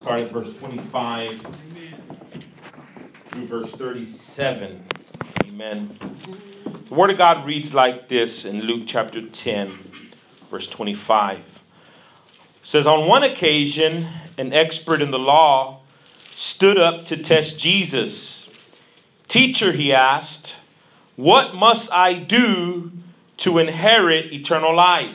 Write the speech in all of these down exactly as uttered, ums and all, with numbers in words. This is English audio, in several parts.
start at verse twenty-five through verse thirty-seven. Amen. The Word of God reads like this in Luke chapter ten, verse twenty-five. It says, on one occasion, an expert in the law stood up to test Jesus. Teacher, he asked, what must I do to inherit eternal life?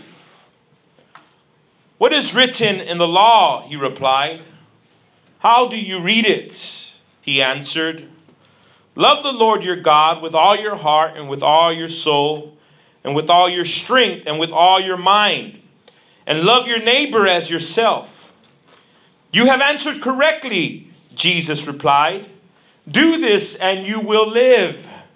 What is written in the law? He replied. How do you read it? He answered. Love the Lord your God with all your heart and with all your soul and with all your strength and with all your mind. And love your neighbor as yourself. You have answered correctly, Jesus replied. Do this and you will live.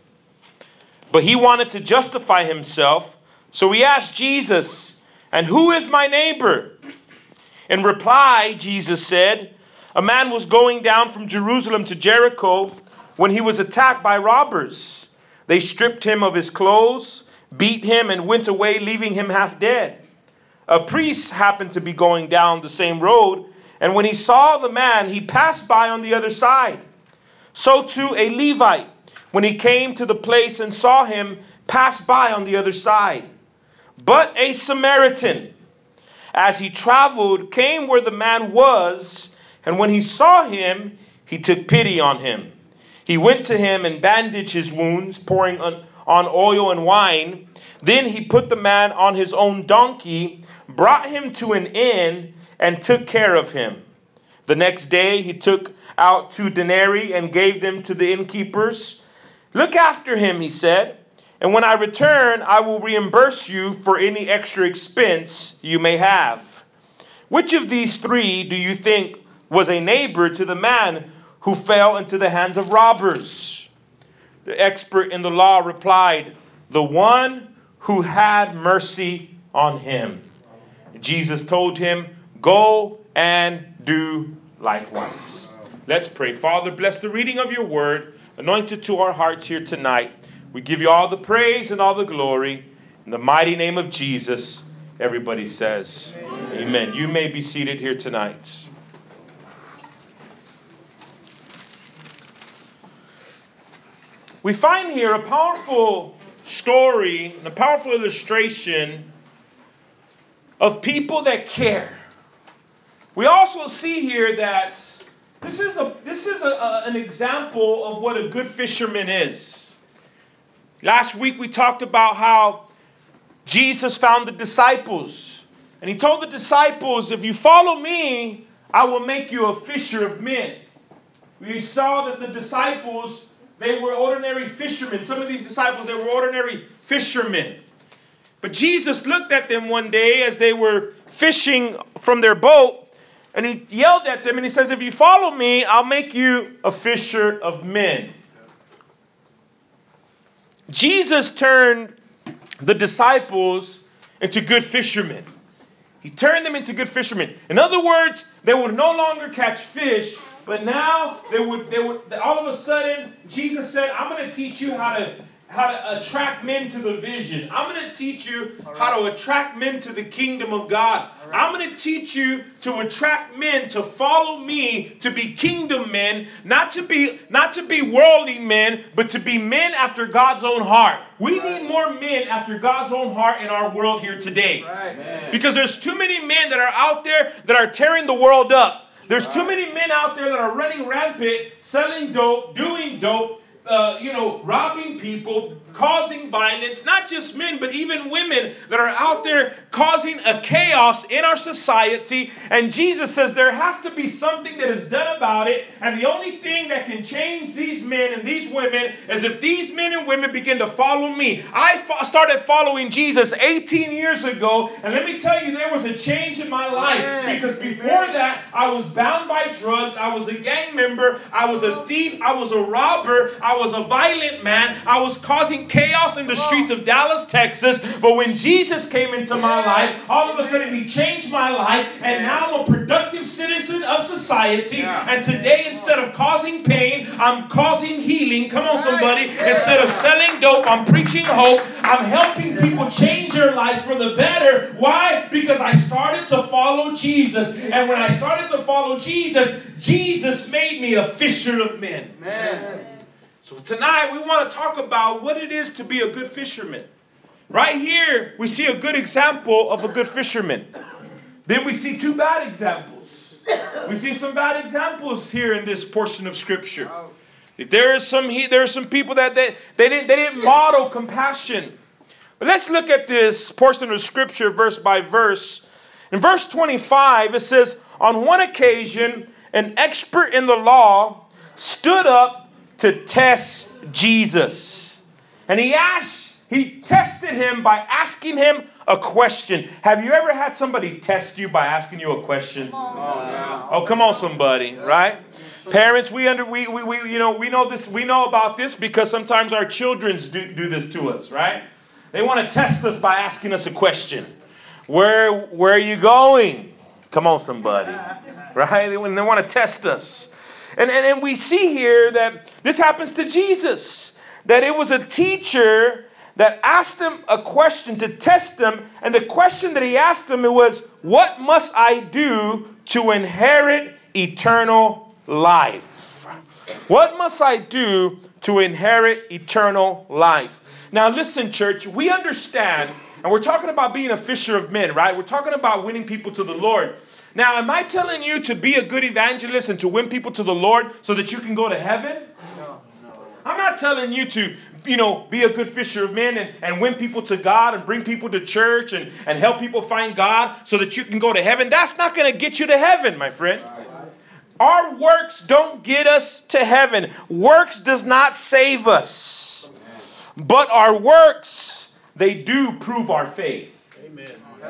But he wanted to justify himself, so he asked Jesus, and who is my neighbor? In reply, Jesus said, a man was going down from Jerusalem to Jericho when he was attacked by robbers. They stripped him of his clothes, beat him, and went away, leaving him half dead. A priest happened to be going down the same road, and when he saw the man, he passed by on the other side. So too a Levite, when he came to the place and saw him, passed by on the other side. But a Samaritan, as he traveled, came where the man was, and when he saw him, he took pity on him. He went to him and bandaged his wounds, pouring on, on oil and wine. Then he put the man on his own donkey, brought him to an inn, and took care of him. The next day he took out two denarii and gave them to the innkeepers. Look after him, he said, and when I return, I will reimburse you for any extra expense you may have. Which of these three do you think was a neighbor to the man who fell into the hands of robbers? The expert in the law replied, the one who had mercy on him. Jesus told him, go and do likewise. Let's pray. Father, bless the reading of your word. Anoint it to our hearts here tonight. We give you all the praise and all the glory. In the mighty name of Jesus, everybody says, amen. Amen. You may be seated here tonight. We find here a powerful story, and a powerful illustration of people that care. We also see here that this is a this is a, a, an example of what a good fisherman is. Last week we talked about how Jesus found the disciples, and he told the disciples, if you follow me, I will make you a fisher of men. We saw that the disciples, they were ordinary fishermen. Some of these disciples, they were ordinary fishermen. But Jesus looked at them one day as they were fishing from their boat, and he yelled at them and he says, if you follow me, I'll make you a fisher of men. Jesus turned the disciples into good fishermen. He turned them into good fishermen. In other words, they would no longer catch fish, but now they would, they would, all of a sudden, Jesus said, I'm going to teach you how to how to attract men to the vision. I'm going to teach you right. how to attract men to the kingdom of God. Right. I'm going to teach you to attract men to follow me, to be kingdom men, not to be not to be worldly men, but to be men after God's own heart. We right. need more men after God's own heart in our world here today. Right. Because there's too many men that are out there that are tearing the world up. There's right. too many men out there that are running rampant, selling dope, doing dope, Uh, you know, robbing people, causing violence, not just men, but even women that are out there causing a chaos in our society. And Jesus says there has to be something that is done about it. And the only thing that can change these men and these women is if these men and women begin to follow me. I fo- started following Jesus eighteen years ago. And let me tell you, there was a change in my life. Because before that, I was bound by drugs. I was a gang member. I was a thief. I was a robber. I I was a violent man. I was causing chaos in the streets of Dallas, Texas. But when Jesus came into my life, all of a sudden he changed my life. And now I'm a productive citizen of society. And today, instead of causing pain, I'm causing healing. Come on, somebody. Instead of selling dope, I'm preaching hope. I'm helping people change their lives for the better. Why? Because I started to follow Jesus. And when I started to follow Jesus, Jesus made me a fisher of men. Amen. So tonight we want to talk about what it is to be a good fisherman. Right here, we see a good example of a good fisherman. Then we see two bad examples. We see some bad examples here in this portion of Scripture. There are some there are some people that they, they didn't they didn't model compassion. But let's look at this portion of Scripture verse by verse. In verse twenty-five, it says, on one occasion, an expert in the law stood up to test Jesus. And he asked, he tested him by asking him a question. Have you ever had somebody test you by asking you a question? Come on. Oh, come on, somebody, right? Parents, we under we, we we you know we know this we know about this because sometimes our children do, do this to us, right? They want to test us by asking us a question. Where where are you going? Come on, somebody. Right? They, they want to test us. And, and, and we see here that this happens to Jesus. That it was a teacher that asked him a question to test him. And the question that he asked him, it was, what must I do to inherit eternal life? What must I do to inherit eternal life? Now listen, church, we understand, and we're talking about being a fisher of men, right? We're talking about winning people to the Lord. Now, am I telling you to be a good evangelist and to win people to the Lord so that you can go to heaven? No. I'm not telling you to, you know, be a good fisher of men and, and win people to God and bring people to church and, and help people find God so that you can go to heaven. That's not going to get you to heaven, my friend. Our works don't get us to heaven. Works does not save us. But our works, they do prove our faith. Amen.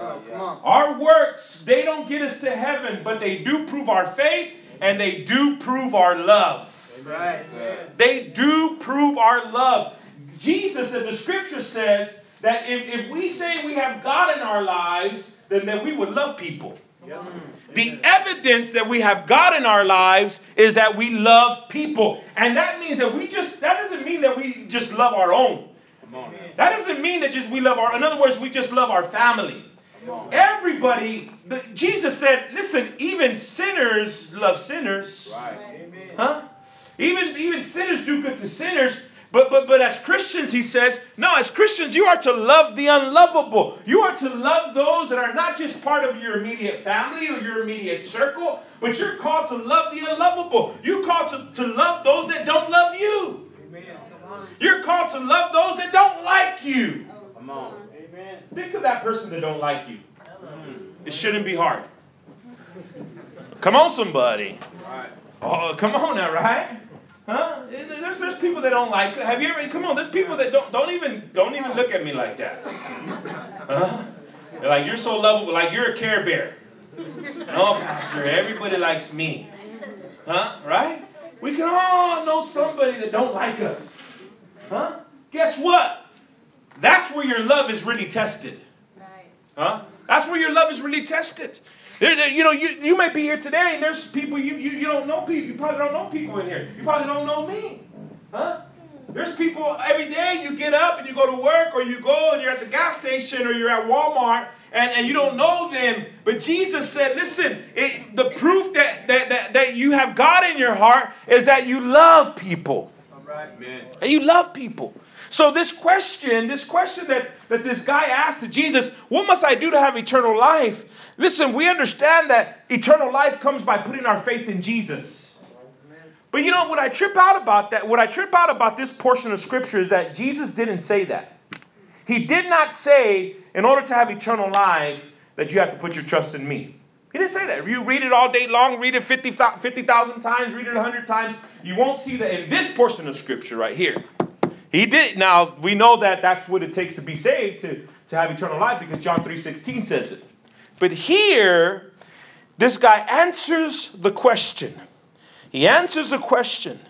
Our works, they don't get us to heaven, but they do prove our faith and they do prove our love. Amen. They do prove our love. Jesus in the Scripture says that if, if we say we have God in our lives, then, then we would love people. Yep. The evidence that we have God in our lives is that we love people. And that means that we just, that doesn't mean that we just love our own. That doesn't mean that just we love our, in other words, we just love our family. Everybody, the, Jesus said, listen, even sinners love sinners. Right. Huh? Even, even sinners do good to sinners. But, but, but as Christians, he says, no, as Christians, you are to love the unlovable. You are to love those that are not just part of your immediate family or your immediate circle, but you're called to love the unlovable. You're called to, to love those that don't love you. Amen. You're called to love those that don't like you. Come on. Amen. Think of that person that don't like you. It shouldn't be hard. Come on, somebody. Oh, come on now, right? Huh? There's, there's people that don't like it. Have you ever? Come on, there's people that don't don't even don't even look at me like that. Huh? They're like, you're so lovable, like you're a Care Bear. No, Pastor, everybody likes me. Huh? Right? We can all know somebody that don't like us. Huh? Guess what? That's where your love is really tested. Huh? That's where your love is really tested. There, there, you know, you, you might be here today and there's people, you, you, you don't know people. You probably don't know people in here. You probably don't know me. Huh? There's people every day you get up and you go to work or you go and you're at the gas station or you're at Walmart and, and you don't know them. But Jesus said, listen, it, the proof that, that, that, that you have God in your heart is that you love people. All right. Amen. And you love people. So this question, this question that, that this guy asked to Jesus, what must I do to have eternal life? Listen, we understand that eternal life comes by putting our faith in Jesus. But you know, what I trip out about that, what I trip out about this portion of Scripture is that Jesus didn't say that. He did not say, in order to have eternal life, that you have to put your trust in me. He didn't say that. You read it all day long, read it fifty thousand times, read it one hundred times. You won't see that in this portion of Scripture right here. He did. Now, we know that that's what it takes to be saved, to, to have eternal life, because John three sixteen says it. But here, this guy answers the question. He answers the question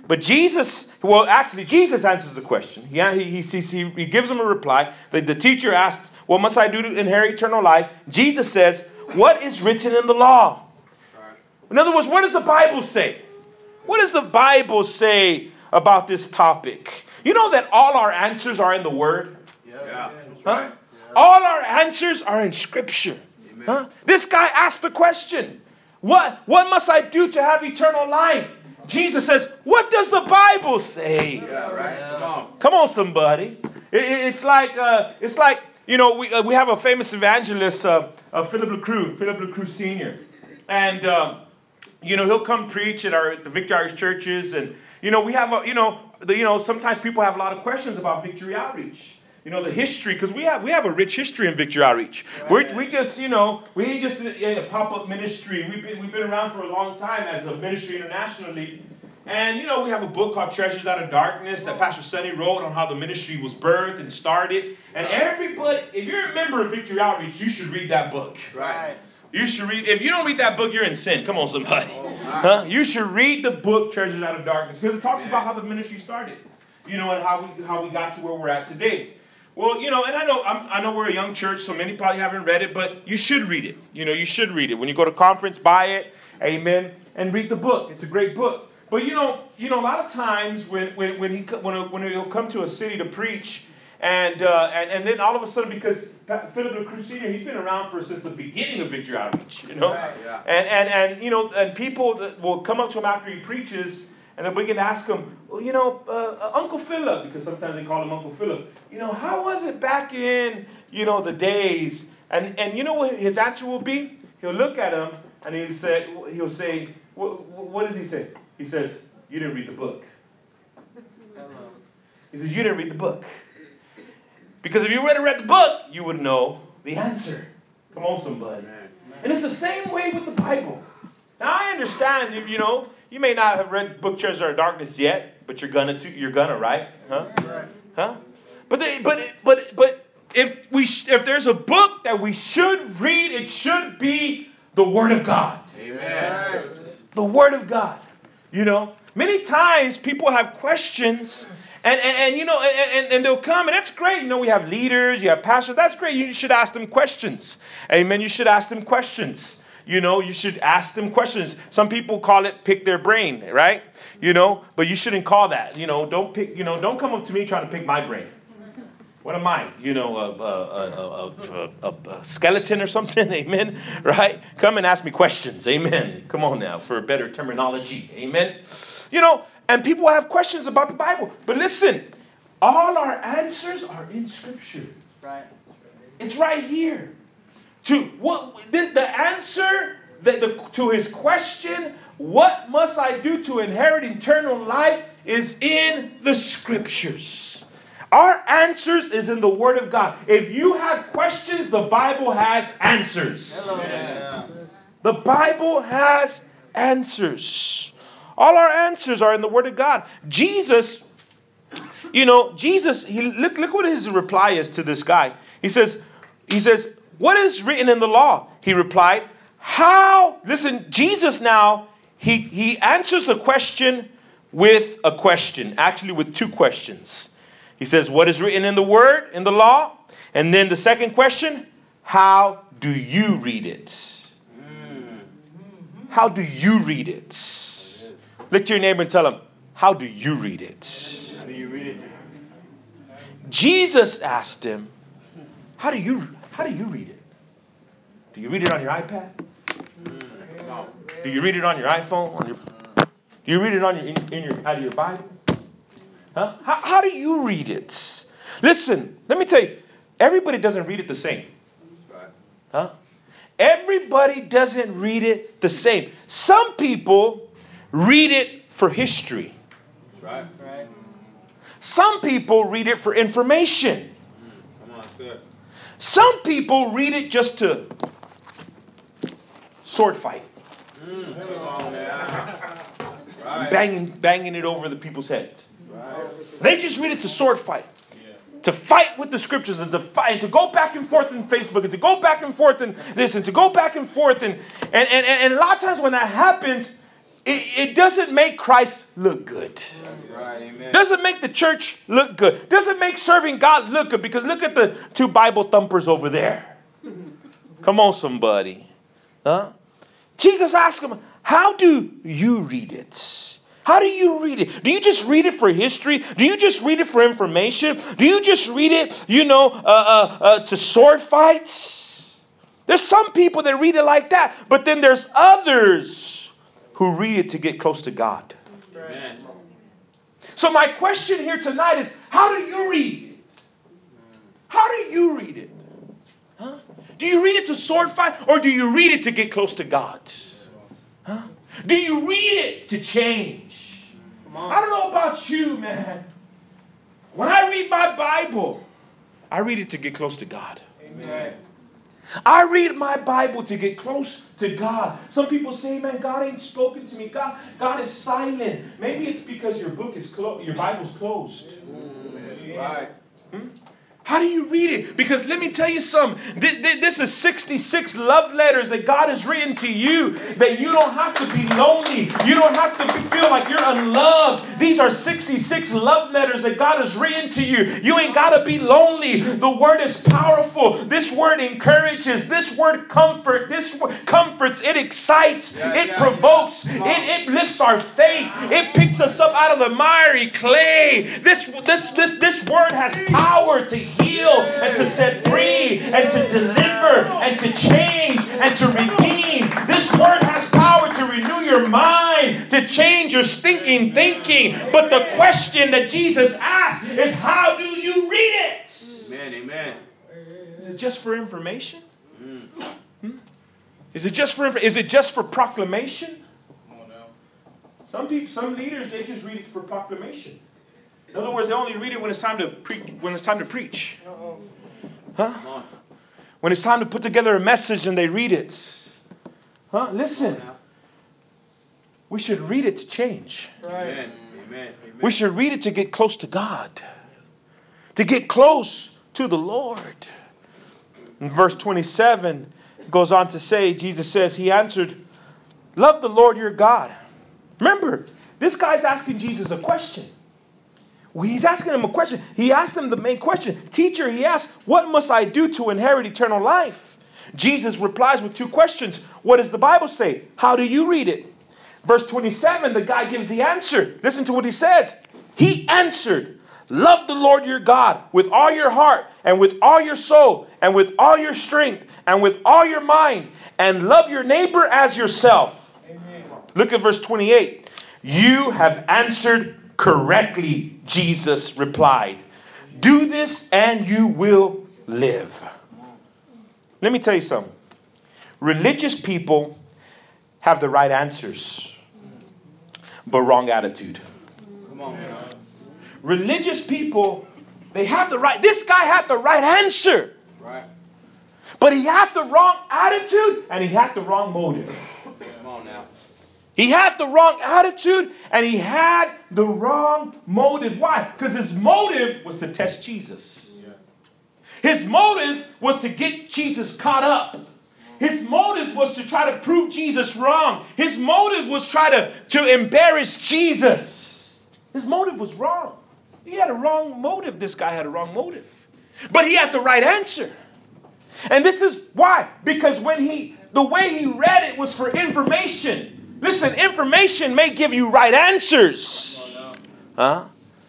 But Jesus, well, actually, Jesus answers the question. He, he, he, he, he gives them a reply. The, the teacher asked, what must I do to inherit eternal life? Jesus says, what is written in the law? In other words, what does the Bible say? What does the Bible say about this topic? You know that all our answers are in the Word? Yeah. yeah. Huh? Right. Yeah. All our answers are in Scripture. Huh? This guy asked the question, what, what must I do to have eternal life? Jesus says, what does the Bible say? Yeah, right. Come on. Come on, somebody. It, it's like, uh, it's like, you know, we uh, we have a famous evangelist, uh, uh, Philip LeCroux, Philip LeCroux Senior And, um, you know, he'll come preach at our the Victory Outreach churches. And, you know, we have, a, you know, the, you know, sometimes people have a lot of questions about Victory Outreach. You know, the history, because we have we have a rich history in Victory Outreach. Right. We we just, you know, we ain't just in a pop-up ministry. We've been, we've been around for a long time as a ministry internationally. And, you know, we have a book called Treasures Out of Darkness that Pastor Sonny wrote on how the ministry was birthed and started. And everybody, if you're a member of Victory Outreach, you should read that book. Right. You should read, if you don't read that book, you're in sin. Come on, somebody. Oh, huh? You should read the book Treasures Out of Darkness, because it talks yeah. about how the ministry started. You know, and how we how we got to where we're at today. Well, you know, and I know I'm, I know we're a young church, so many probably haven't read it, but you should read it. You know, you should read it. When you go to conference, buy it, amen, and read the book. It's a great book. But you know, you know, a lot of times when when when he when when he'll come to a city to preach, and uh, and and then all of a sudden, because Philip LeCroux Senior, he's been around for since the beginning of Victory Outreach, you know, right, yeah. and and and you know, and people that will come up to him after he preaches. And then we can ask him, well, you know, uh, Uncle Philip, because sometimes they call him Uncle Philip. You know, how was it back in, you know, the days? And and you know what his answer will be? He'll look at him and he'll say, he'll say, what, what does he say? He says, you didn't read the book. He says, you didn't read the book. Because if you would have read the book, you would know the answer. Come on, somebody. And it's the same way with the Bible. Now, I understand, if you know, you may not have read Book Treasures Out of Darkness yet, but you're gonna, to, you're gonna, right? Huh? Right. Huh? But they, but but but if we if there's a book that we should read, it should be the Word of God. Amen. Yes. The Word of God. You know, many times people have questions, and and, and you know, and, and they'll come, and that's great. You know, we have leaders, you have pastors. That's great. You should ask them questions. Amen. You should ask them questions. You know, you should ask them questions. Some people call it pick their brain, right? You know, but you shouldn't call that. You know, don't pick, you know, don't come up to me trying to pick my brain. What am I? You know, a, a, a, a, a, a skeleton or something? Amen? Right? Come and ask me questions. Amen. Come on now for a better terminology. Amen? You know, and people have questions about the Bible. But listen, all our answers are in Scripture. Right. It's right here. To what the, the answer the, the, to his question, what must I do to inherit eternal life, is in the Scriptures. Our answers is in the Word of God. If you have questions, the Bible has answers. Hello. Yeah. The Bible has answers. All our answers are in the Word of God. Jesus, you know, Jesus, he, look, look what his reply is to this guy. He says, he says, what is written in the law? He replied, how? Listen, Jesus now, he, he answers the question with a question, actually with two questions. He says, what is written in the word, in the law? And then the second question, how do you read it? How do you read it? Look to your neighbor and tell him, how do you read it? How do you read it? Jesus asked him, how do you how do you read it? Do you read it on your iPad? Do you read it on your iPhone? On your do you read it on your in, in your out of your Bible? Huh? How, how do you read it? Listen, let me tell you, everybody doesn't read it the same. Huh? Everybody doesn't read it the same. Some people read it for history. Right. Right. Some people read it for information. Mm, come on, good. Some people read it just to sword fight. Mm, come on, man. Right. Banging, banging it over the people's heads. Right. They just read it to sword fight. To fight with the scriptures and to fight, and to go back and forth in Facebook and to go back and forth and this and to go back and forth and and, and and a lot of times when that happens, it, it doesn't make Christ look good. Right, amen. Doesn't make the church look good. Doesn't make serving God look good. Because look at the two Bible thumpers over there. Come on, somebody. Huh? Jesus asked him, how do you read it? How do you read it? Do you just read it for history? Do you just read it for information? Do you just read it, you know, uh, uh, uh, to sword fights? There's some people that read it like that. But then there's others who read it to get close to God. Amen. So my question here tonight is, how do you read it? How do you read it? Huh? Do you read it to sword fight, or do you read it to get close to God? Huh? Do you read it to change? I don't know about you, man. When I read my Bible, I read it to get close to God. Amen. I read my Bible to get close to God. Some people say, man, God ain't spoken to me. God, God is silent. Maybe it's because your book is closed, your Bible's closed. Right. Hmm? How do you read it? Because let me tell you something. This is sixty-six love letters that God has written to you, that you don't have to be lonely. You don't have to feel like you're unloved. These are sixty-six love letters that God has written to you. You ain't got to be lonely. The word is powerful. This word encourages. This word comfort. This word comforts. It excites. Yeah, it yeah, provokes. yeah. It, it lifts our faith. It picks us up out of the miry clay. This, this, this, this word has power to heal and to set free and to deliver and to change and to redeem. This word has power to renew your mind, to change your stinking thinking. But the question that Jesus asked is, how do you read it? Amen, amen. Is it just for information? Mm. Hmm? Is it just for is it just for proclamation? Come on now. Some people, some leaders, they just read it for proclamation. In other words, they only read it when it's time to pre- when it's time to preach. Uh-oh. Huh? When it's time to put together a message and they read it. Huh? Listen. We should read it to change. Right. Amen. Amen. Amen. We should read it to get close to God. To get close to the Lord. In verse twenty-seven, it goes on to say, Jesus says, he answered, love the Lord your God. Remember, this guy's asking Jesus a question. He's asking him a question. He asked him the main question. Teacher, he asked, what must I do to inherit eternal life? Jesus replies with two questions. What does the Bible say? How do you read it? Verse twenty-seven, the guy gives the answer. Listen to what he says. He answered, love the Lord your God with all your heart and with all your soul and with all your strength and with all your mind, and love your neighbor as yourself. Amen. Look at verse twenty-eight. You have answered correctly, Jesus replied. Do this and you will live. Let me tell you something. Religious people have the right answers, but wrong attitude. Come on, man. Religious people, they have the right. This guy had the right answer. Right. But he had the wrong attitude and he had the wrong motive. Come on now. He had the wrong attitude and he had the wrong motive. Why? Because his motive was to test Jesus. Yeah. His motive was to get Jesus caught up. His motive was to try to prove Jesus wrong. His motive was try to, to embarrass Jesus. His motive was wrong. He had a wrong motive. This guy had a wrong motive. But he had the right answer. And this is why. Because when he, the way he read it was for information. Listen, information may give you right answers. Huh?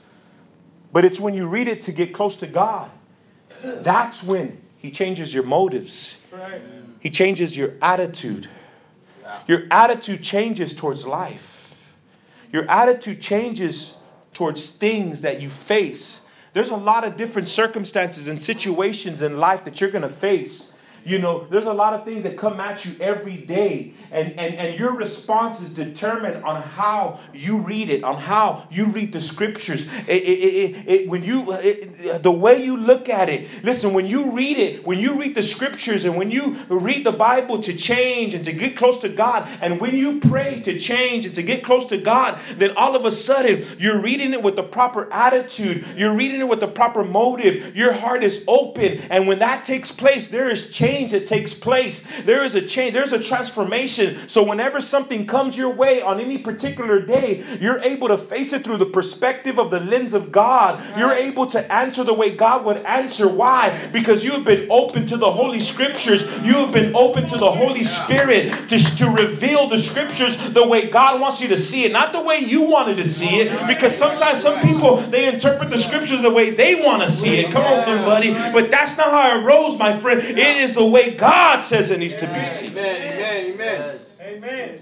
But it's when you read it to get close to God. That's when he changes your motives. Right. He changes your attitude. Your attitude changes towards life. Your attitude changes towards things that you face. There's a lot of different circumstances and situations in life that you're going to face. You know, there's a lot of things that come at you every day. And, and, and your response is determined on how you read it, on how you read the scriptures. It, it, it, it, when you, it, the way you look at it. Listen, when you read it, when you read the scriptures and when you read the Bible to change and to get close to God, and when you pray to change and to get close to God, then all of a sudden you're reading it with the proper attitude. You're reading it with the proper motive. Your heart is open. And when that takes place, there is change change that takes place. There is a change. There's a transformation. So whenever something comes your way on any particular day, you're able to face it through the perspective of the lens of God. You're able to answer the way God would answer. Why? Because you have been open to the Holy Scriptures. You have been open to the Holy Spirit to, to reveal the Scriptures the way God wants you to see it, not the way you wanted to see it. Because sometimes some people, they interpret the Scriptures the way they want to see it. Come on, somebody. But that's not how it rose, my friend. It is the way God says it needs to be seen. Amen, amen, amen.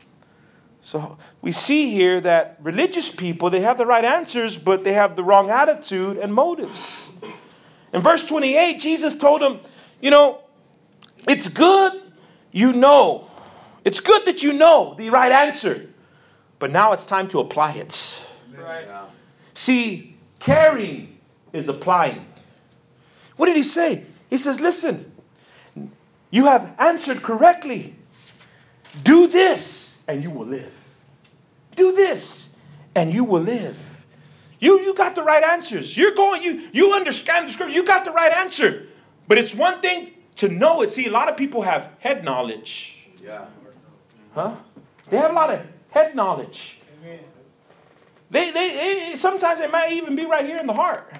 So we see here that religious people, they have the right answers, but they have the wrong attitude and motives. In verse twenty-eight, Jesus told them, you know, it's good you know. It's good that you know the right answer. But now it's time to apply it. Right. See, caring is applying. What did he say? He says, listen, you have answered correctly. Do this and you will live. Do this and you will live. You, you got the right answers. You're going, you, you understand the scripture. You got the right answer. But it's one thing to know it. See, a lot of people have head knowledge. Yeah. Huh? They have a lot of head knowledge. Amen. They, they, they, sometimes it might even be right here in the heart.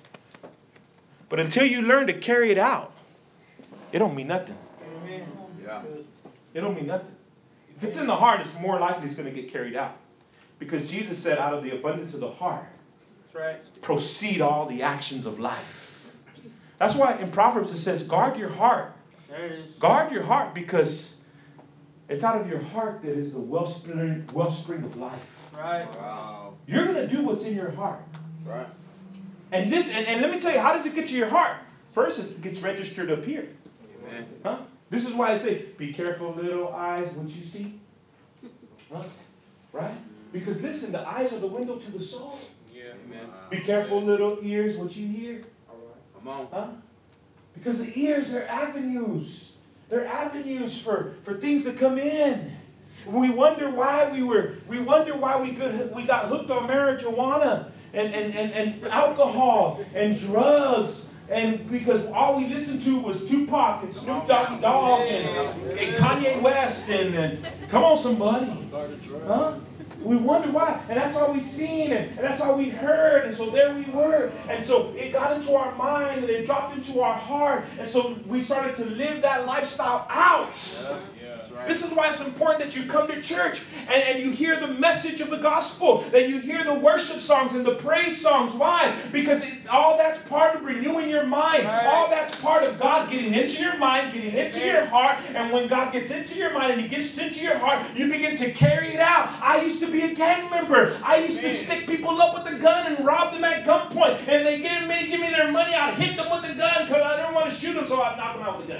But until you learn to carry it out, it don't mean nothing. Amen. Yeah. It don't mean nothing. If it's in the heart, it's more likely it's going to get carried out. Because Jesus said, out of the abundance of the heart, That's right, proceed all the actions of life. That's why in Proverbs it says, guard your heart. There it is. Guard your heart, because it's out of your heart that is the wellspring, wellspring of life. Right. Wow. You're going to do what's in your heart. Right. And this, and, and let me tell you, how does it get to your heart? First, it gets registered up here. Amen. Huh? This is why I say, be careful, little eyes, what you see. Huh? Right? Because listen, the eyes are the window to the soul. Yeah. Amen. Be careful, little ears, what you hear. Come on. Huh? Because the ears, they're avenues. They're avenues for, for things to come in. We wonder why we were, we wonder why we got, we got hooked on marijuana and, and, and, and alcohol and drugs. And because all we listened to was Tupac and Snoop Doggy Dogg and, and Kanye West and, and come on somebody. Huh? We wonder why. And that's all we seen and, and that's all we heard. And so there we were. And so it got into our mind and it dropped into our heart. And so we started to live that lifestyle out. Yeah. Yeah. That's right. This is why it's important that you come to church and, and you hear the message of the gospel, that you hear the worship songs and the praise songs. Why? Because it, all that's part of renewing your mind. Right. All that's part of God getting into your mind, getting into your heart. And when God gets into your mind and He gets into your heart, you begin to carry it out. I used to be a gang member. I used to stick people up with a gun and rob them at gunpoint. And they give me, give me their money. I'd hit them with the gun because I didn't want to shoot them, so I'd knock them out with the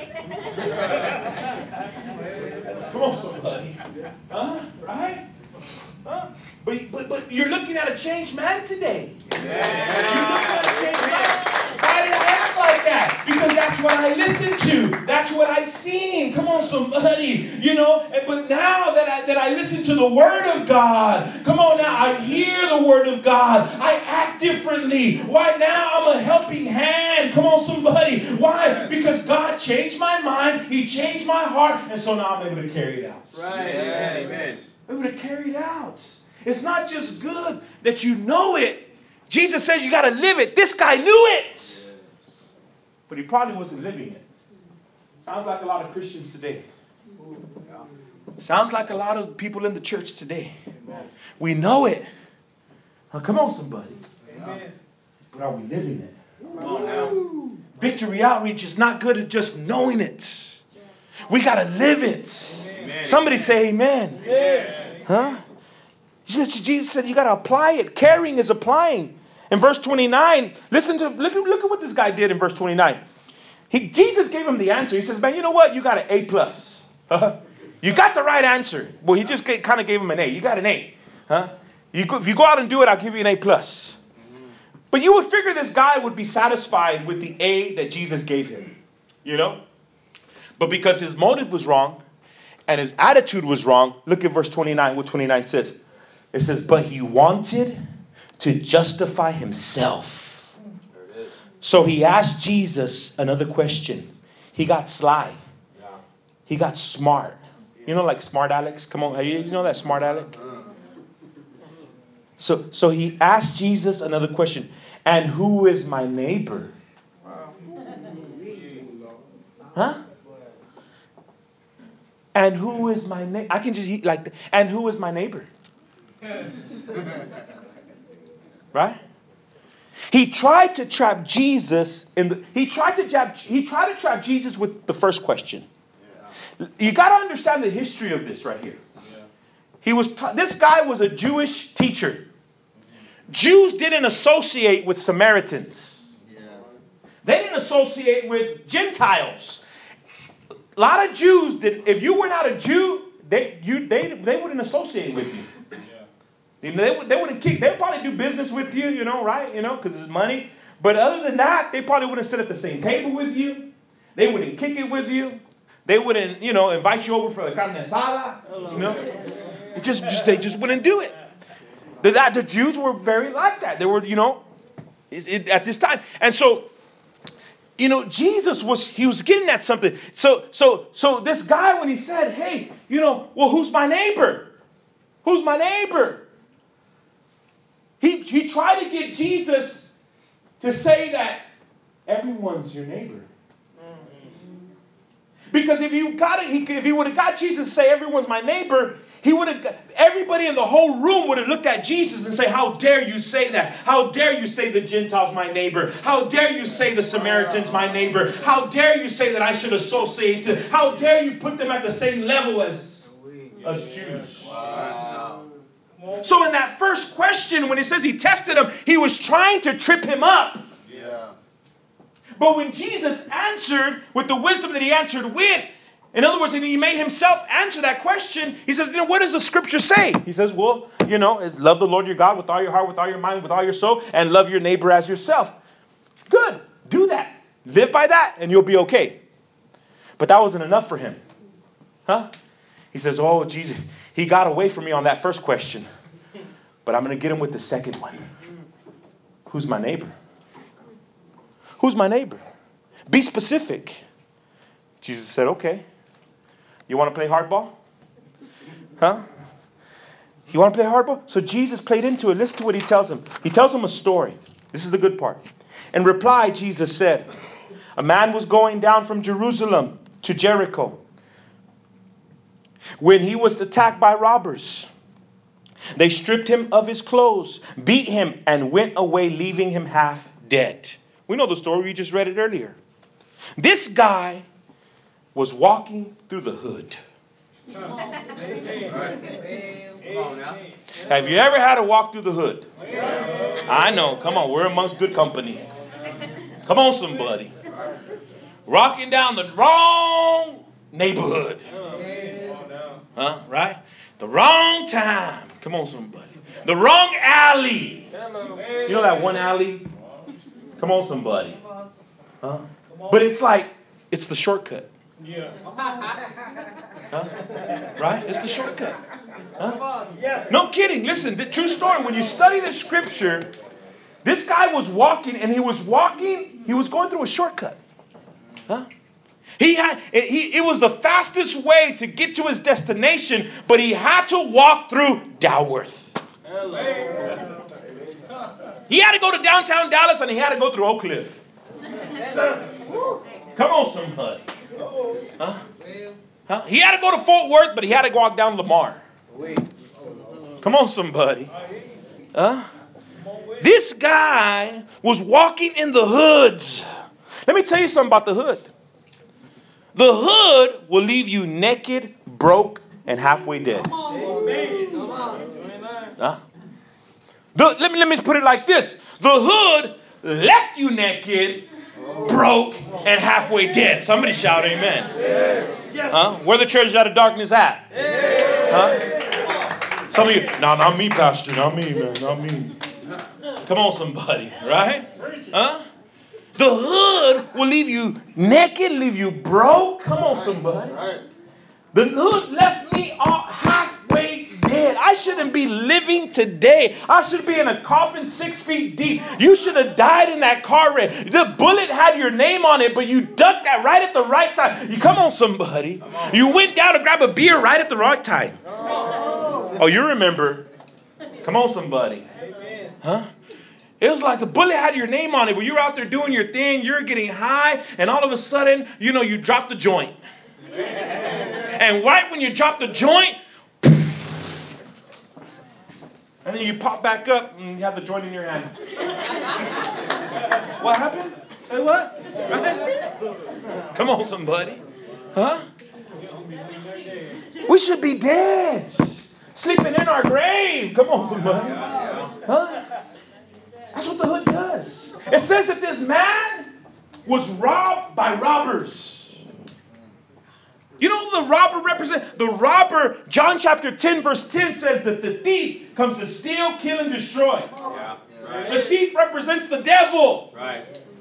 gun. Come on, somebody. Huh? Right? Huh? But, but, but you're looking at a changed man today. Yeah. You're looking at a changed man. Why did I act like that? Because that's what I listened to. That's what I seen. Come on, somebody. You know, and, but now that I, that I listen to the Word of God, come on now, I hear the Word of God. I act differently. Why now I'm a helping hand. Come on, somebody. Why? Because God changed my mind. He changed my heart. And so now I'm able to carry it out. Right. Yes. Amen. I'm able to carry it out. It's not just good that you know it. Jesus says you got to live it. This guy knew it. But he probably wasn't living it. Sounds like a lot of Christians today. Sounds like a lot of people in the church today. We know it. Oh, come on, somebody. Amen. But are we living it? Come on now. Victory Outreach is not good at just knowing it. We got to live it. Amen. Somebody say amen. Amen. Huh? Jesus said you got to apply it. Caring is applying. In verse twenty-nine, listen to look, look at what this guy did in verse twenty-nine. He, Jesus gave him the answer. He says, man, you know what? You got an A plus. You got the right answer. Well, he just kind of gave him an A. You got an A. Huh? You go, if you go out and do it, I'll give you an A plus. But you would figure this guy would be satisfied with the A that Jesus gave him. You know? But because his motive was wrong and his attitude was wrong, look at verse twenty-nine, what twenty-nine says. It says, but he wanted to justify himself. So he asked Jesus another question. he got sly. He got smart. You know, like smart Alex? Come on, you know that smart Alex? So, so he asked Jesus another question. And who is my neighbor? Huh? And who is my neighbor? I can just eat like that. And who is my neighbor? Right? He tried to trap Jesus in the. He tried to trap. He tried to trap Jesus with the first question. You got to understand the history of this right here. He was. This guy was a Jewish teacher. Jews didn't associate with Samaritans. They didn't associate with Gentiles. A lot of Jews did. If you were not a Jew, they you they they wouldn't associate with you. They, they, they wouldn't kick. They'd probably do business with you, you know, right? You know, because it's money. But other than that, they probably wouldn't sit at the same table with you. They wouldn't kick it with you. They wouldn't, you know, invite you over for the carne asada. You know, it just, just they just wouldn't do it. The, that, the Jews were very like that. They were, you know, it, it, at this time. And so, you know, Jesus was, he was getting at something. So, so, so this guy, when he said, hey, you know, well, who's my neighbor? Who's my neighbor? He, he tried to get Jesus to say that everyone's your neighbor. Because if you got it, he, if he would have got Jesus to say everyone's my neighbor, he would have. Everybody in the whole room would have looked at Jesus and say, "How dare you say that? How dare you say the Gentiles my neighbor? How dare you say the Samaritans my neighbor? How dare you say that I should associate to? How dare you put them at the same level as as Jews?" Wow. So in that first question, when it says he tested him, he was trying to trip him up. Yeah. But when Jesus answered with the wisdom that he answered with, in other words, he made himself answer that question. He says, you know, what does the scripture say? He says, well, you know, love the Lord your God with all your heart, with all your mind, with all your soul, and love your neighbor as yourself. Good. Do that. Live by that, and you'll be okay. But that wasn't enough for him. Huh? He says, oh, Jesus, he got away from me on that first question. But I'm going to get him with the second one. Who's my neighbor? Who's my neighbor? Be specific. Jesus said, okay. You want to play hardball? Huh? You want to play hardball? So Jesus played into it. Listen to what he tells him. He tells him a story. This is the good part. In reply, Jesus said, a man was going down from Jerusalem to Jericho when he was attacked by robbers. They stripped him of his clothes, beat him, and went away, leaving him half dead. We know the story. We just read it earlier. This guy was walking through the hood. Have you ever had to walk through the hood? I know. Come on. We're amongst good company. Come on, somebody. Walking down the wrong neighborhood. Huh? Right? The wrong time. Come on, somebody. The wrong alley. You know that one alley? Come on, somebody. Huh? But it's like, it's the shortcut. Yeah. Huh? Right? It's the shortcut. Huh? No kidding. Listen, the true story. When you study the scripture, this guy was walking, and he was walking, he was going through a shortcut. Huh? He had he it was the fastest way to get to his destination, but he had to walk through Dalworth. Hello. He had to go to downtown Dallas, and he had to go through Oak Cliff. Come on, somebody. Huh? Huh? He had to go to Fort Worth, but he had to walk down Lamar. Come on, somebody. Huh? This guy was walking in the hoods. Let me tell you something about the hood. The hood will leave you naked, broke, and halfway dead. Huh? The, let me let me put it like this. The hood left you naked, broke, and halfway dead. Somebody shout amen. Huh? Where the treasures out of darkness at? Huh? Some of you, no, not me, Pastor. Not me, man. Not me. Come on, somebody. Right? Huh? The hood will leave you naked, leave you broke. Come on, somebody. The hood left me all halfway dead. I I shouldn't be living today. I should be in a coffin six feet deep. You should have died in that car wreck. The bullet had your name on it, but you ducked that right at the right time. You come on, somebody. You went down to grab a beer right at the right time. Oh, you remember. Come on, somebody. Huh? It was like the bullet had your name on it, but you're out there doing your thing, you're getting high, and all of a sudden, you know, you drop the joint. And right when you drop the joint, and then you pop back up and you have the joint in your hand. What happened? Hey, what? Right? Come on, somebody. Huh? We should be dead. Sleeping in our grave. Come on, somebody. Huh? That's what the hood does. It says that this man was robbed by robbers. You know who the robber represents? The robber, John chapter ten, verse ten says that the thief comes to steal, kill, and destroy. Yeah. Right. The thief represents the devil. Right.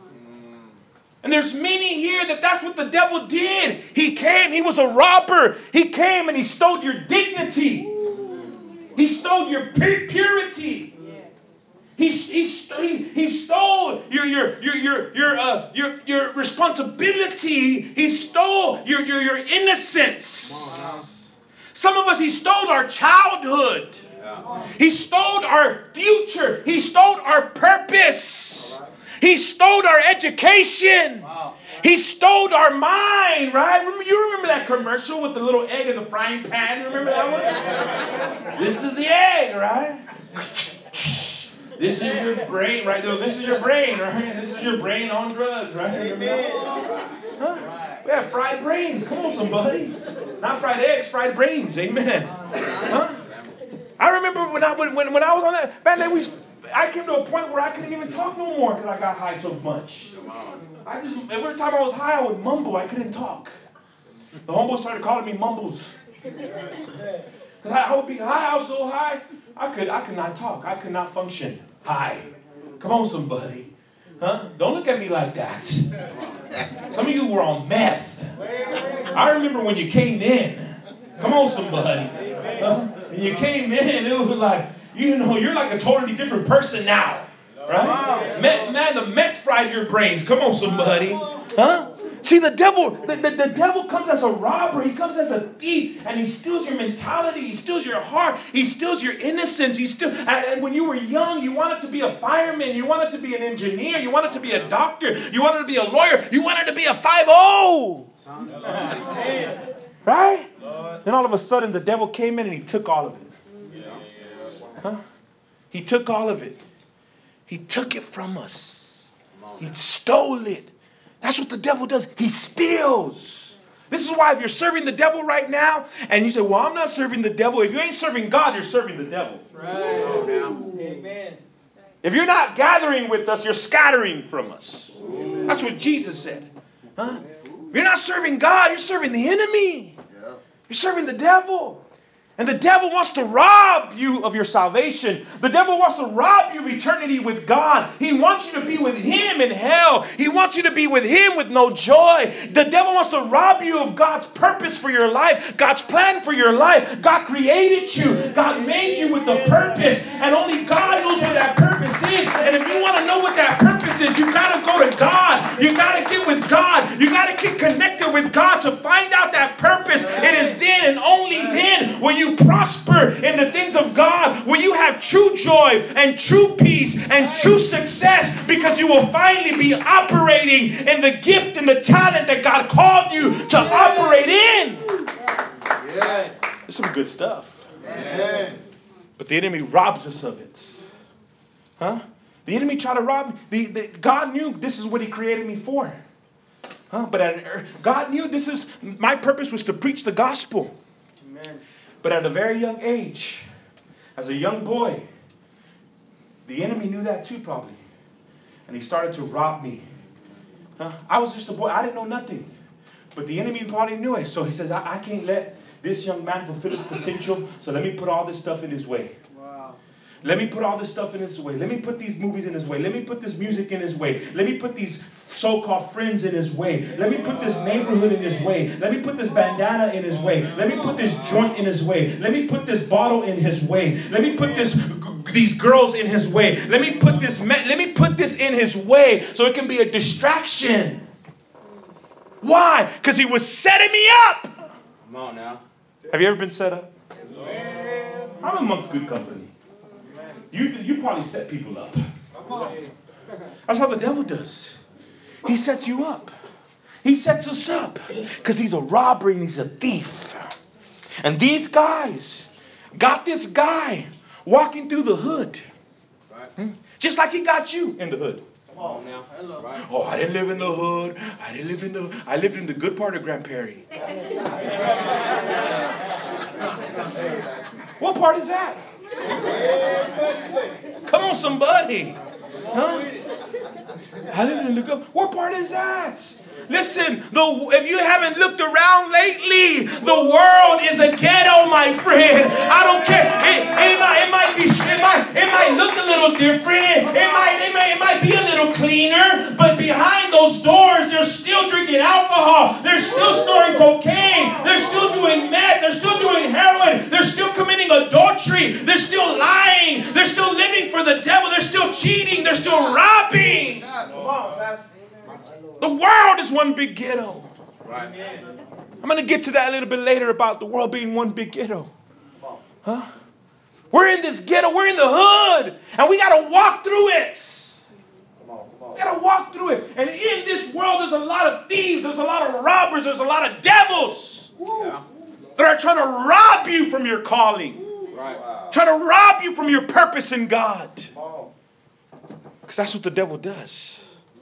And there's meaning here that that's what the devil did. He came, he was a robber. He came and he stole your dignity. He stole your purity. He, he, he, he stole your your your your your uh, your your responsibility. He stole your your your innocence. Some of us, he stole our childhood. He stole our future. He stole our purpose. He stole our education. He stole our mind, right? Remember, you remember that commercial with the little egg in the frying pan? Remember that one? This is the egg, right? This is your brain, right? This is your brain, right? This is your brain on drugs, right? Huh? We have fried brains. Come on, somebody. Not fried eggs, fried brains. Amen. Huh? I remember when I when when I was on that, man, then we I came to a point where I couldn't even talk no more because I got high so much. I just every time I was high, I would mumble. I couldn't talk. The homeboys started calling me mumbles. Because I would be high, I was so high, I could I could not talk. I could not function. High. Come on, somebody. Huh? Don't look at me like that. Some of you were on meth. I remember when you came in. Come on, somebody. Huh? When you came in, it was like, you know, you're like a totally different person now. Right? Man, man, the meth fried your brains. Come on, somebody. Huh? See, the devil, the, the, the devil comes as a robber. He comes as a thief, and he steals your mentality. He steals your heart. He steals your innocence. He steals. And, and when you were young, you wanted to be a fireman. You wanted to be an engineer. You wanted to be a doctor. You wanted to be a lawyer. You wanted to be a five oh. Right? Then all of a sudden, the devil came in and he took all of it. Huh? He took all of it. He took it from us. He stole it. That's what the devil does. He steals. This is why if you're serving the devil right now, and you say, well, I'm not serving the devil. If you ain't serving God, you're serving the devil. Right. Amen. If you're not gathering with us, you're scattering from us. That's what Jesus said. Huh? If you're not serving God, you're serving the enemy. You're serving the devil. And the devil wants to rob you of your salvation. The devil wants to rob you of eternity with God. He wants you to be with him in hell. He wants you to be with him with no joy. The devil wants to rob you of God's purpose for your life, God's plan for your life. God created you. God made you with a purpose. And only God knows what that purpose is. And if you want to know what that purpose is, you got to go to God. You got to get with God. You got to get connected with God to find out that purpose. It is then and only then when you prosper in the things of God, where you have true joy and true peace and true success, because you will finally be operating in the gift and the talent that God called you to operate in. Yes. It's some good stuff. Amen. But the enemy robs us of it. Huh? The enemy tried to rob me. The, the, God knew this is what he created me for. Huh? But at, God knew this is, my purpose was to preach the gospel. Amen. But at a very young age, as a young boy, the enemy knew that too probably. And he started to rob me. Huh? I was just a boy. I didn't know nothing. But the enemy probably knew it. So he says, I, I can't let this young man fulfill his potential. So let me put all this stuff in his way. Wow. Let me put all this stuff in his way. Let me put these movies in his way. Let me put this music in his way. Let me put these so-called friends in his way. Let me put this neighborhood in his way. Let me put this bandana in his way. Let me put this joint in his way. Let me put this bottle in his way. Let me put this these girls in his way. Let me put this let me put this in his way so it can be a distraction. Why? Because he was setting me up. Come on now. Have you ever been set up? I'm amongst good company. You you probably set people up. That's how the devil does. He sets you up. He sets us up because he's a robber and he's a thief. And these guys got this guy walking through the hood. Hmm? Just like he got you in the hood. Come on now. Right. Oh, I didn't live in the hood. I didn't live in the I lived in the good part of Grand Prairie. What part is that? Come on, somebody. Huh? I lived in the good. What part is that? Listen, the, if you haven't looked around lately, the world is a ghetto, my friend. I don't care. It, it, might, it might be. It might. It might look a little different. It might. It might. It might be a little cleaner. But behind those doors, they're still drinking alcohol. They're still storing cocaine. They're still doing meth. They're still doing heroin. They're still committing adultery. They're still lying. They're still living for the devil. They're still cheating. They're still robbing. Come on, Pastor. The world is one big ghetto. Right. I'm going to get to that a little bit later about the world being one big ghetto. Huh? We're in this ghetto. We're in the hood. And we got to walk through it. Come on, come on. We got to walk through it. And in this world, there's a lot of thieves. There's a lot of robbers. There's a lot of devils Yeah. that are trying to rob you from your calling. Right. Wow. Trying to rob you from your purpose in God. Come on. Because that's what the devil does.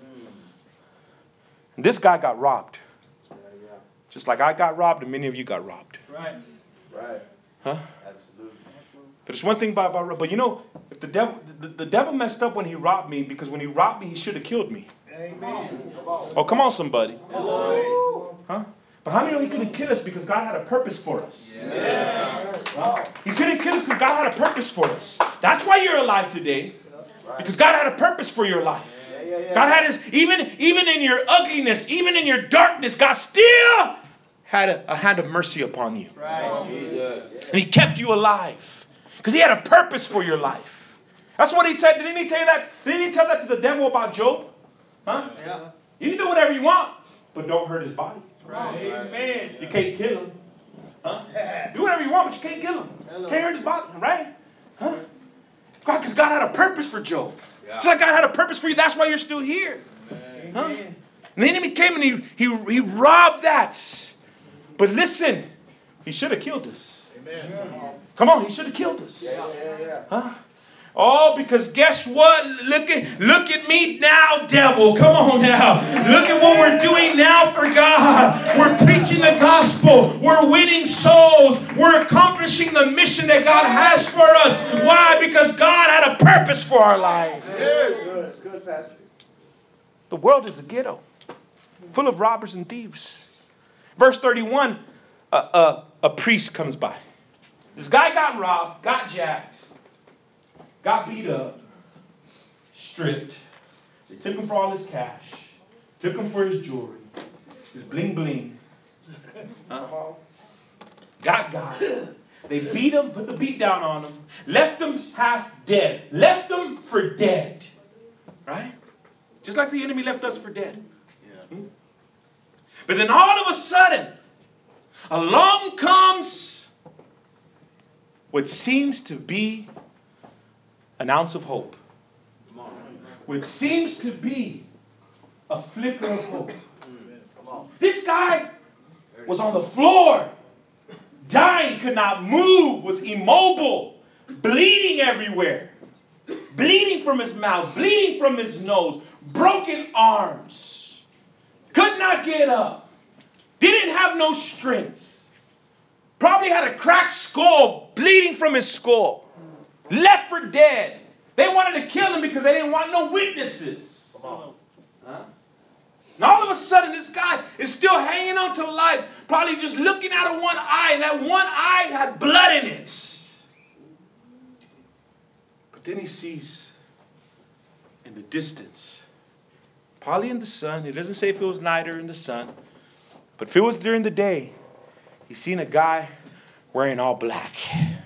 And this guy got robbed. Yeah, yeah. Just like I got robbed and many of you got robbed. Right. Right. Huh? Absolutely. But it's one thing about, about but you know, if the devil the, the devil messed up when he robbed me, because when he robbed me, he should have killed me. Amen. Oh, come on, somebody. Hello. Huh? But how many know he couldn't kill us because God had a purpose for us? Yeah. Huh? He couldn't kill us because God had a purpose for us. That's why you're alive today. Because God had a purpose for your life. Yeah, yeah. God had his, even, even in your ugliness, even in your darkness, God still had a, a hand of mercy upon you. Right. Jesus. And he kept you alive. Because he had a purpose for your life. That's what he said. Didn't he tell you that? Didn't he tell that to the devil about Job? Huh? Yeah. You can do whatever you want, but don't hurt his body. Right. Amen. You can't kill him. Huh? Do whatever you want, but you can't kill him. Hello. Can't hurt his body, right? Huh? God, because God had a purpose for Job. Yeah. Just like God had a purpose for you, that's why you're still here. Amen. Huh? And the enemy came and he, he, he robbed that. But listen, he should have killed us. Amen. Come on, he should have killed us. Yeah, yeah, yeah. Huh? Oh, because guess what? Look at look at me now, devil. Come on now. Look at what we're doing now for God. We're preaching the gospel. We're winning souls. We're accomplishing the mission that God has for us. Why? Because God had a purpose for our life. Good. It's good, Pastor. The world is a ghetto, full of robbers and thieves. Verse thirty-one, a, a, a priest comes by. This guy got robbed, got jacked, got beat up, stripped. They took him for all his cash, took him for his jewelry, his bling bling. Huh? Got God. They beat him, put the beat down on him, left him half dead, left him for dead. Right? Just like the enemy left us for dead. Yeah. Hmm? But then all of a sudden, along comes what seems to be an ounce of hope. What seems to be a flicker of hope. This guy was on the floor, dying, could not move, was immobile, bleeding everywhere. Bleeding from his mouth, bleeding from his nose, broken arms. Could not get up. Didn't have no strength. Probably had a cracked skull, bleeding from his skull. Left for dead. They wanted to kill him because they didn't want no witnesses. Come on. Huh? And all of a sudden, this guy is still hanging on to life, probably just looking out of one eye, and that one eye had blood in it. But then he sees in the distance, Probably in the sun. It doesn't say if it was night or in the sun. But if it was during the day, he's seen a guy wearing all black.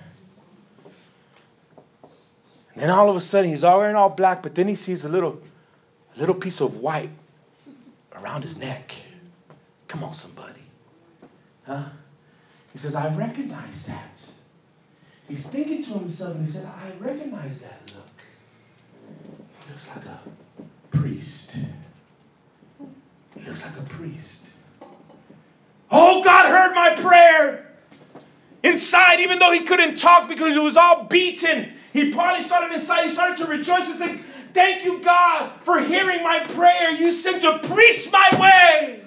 And then all of a sudden, he's all wearing all black, but then he sees a little, a little piece of white around his neck. Come on, somebody. Huh? He says, I recognize that. He's thinking to himself, and he said, I recognize that look. He looks like a priest. He looks like a priest. Oh, God heard my prayer. Inside, even though he couldn't talk because he was all beaten, he probably started inside, he started to rejoice and say, thank you, God, for hearing my prayer. You sent a priest my way.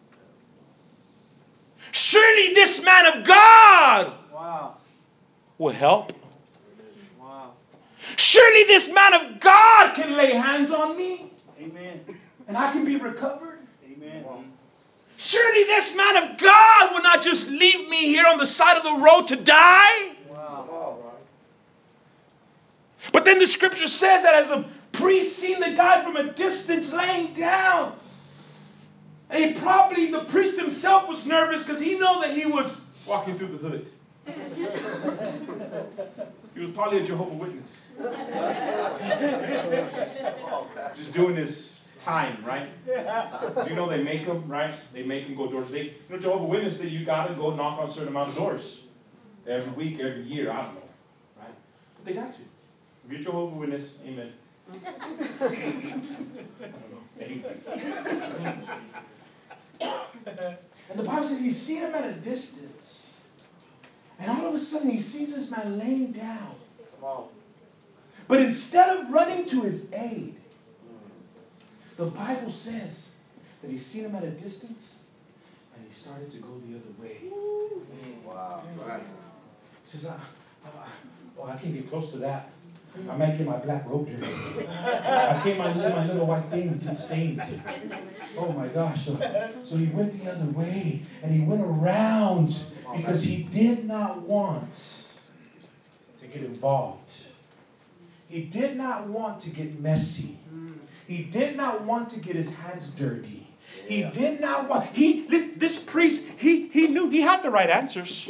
Surely this man of God Wow. will help. Wow. Surely this man of God can lay hands on me. Amen. And I can be recovered. Amen. Surely this man of God will not just leave me here on the side of the road to die. Wow. But then the scripture says that as the priest seen the guy from a distance laying down, and he probably, the priest himself was nervous because he knew that he was walking through the hood. He was probably a Jehovah's Witness. Just doing his time, right? You know they make them, right? They make them go doors. They, you know, Jehovah's Witness, that you got to go knock on a certain amount of doors. Every week, every year, I don't know. Right? But they got to. If you're Jehovah's Witness, amen. I don't know. Amen. And the Bible says he's seen him at a distance. And all of a sudden he sees this man laying down. But instead of running to his aid, the Bible says that he's seen him at a distance and he started to go the other way. Wow. Right. He says, I, I, oh, I can't get close to that. I might get my black robe dirty. I can't my, let my little white thing get stained. Oh my gosh. So, so he went the other way and he went around because he did not want to get involved. He did not want to get messy. He did not want to get his hands dirty. He did not want, he, this, this priest, he, he knew he had the right answers.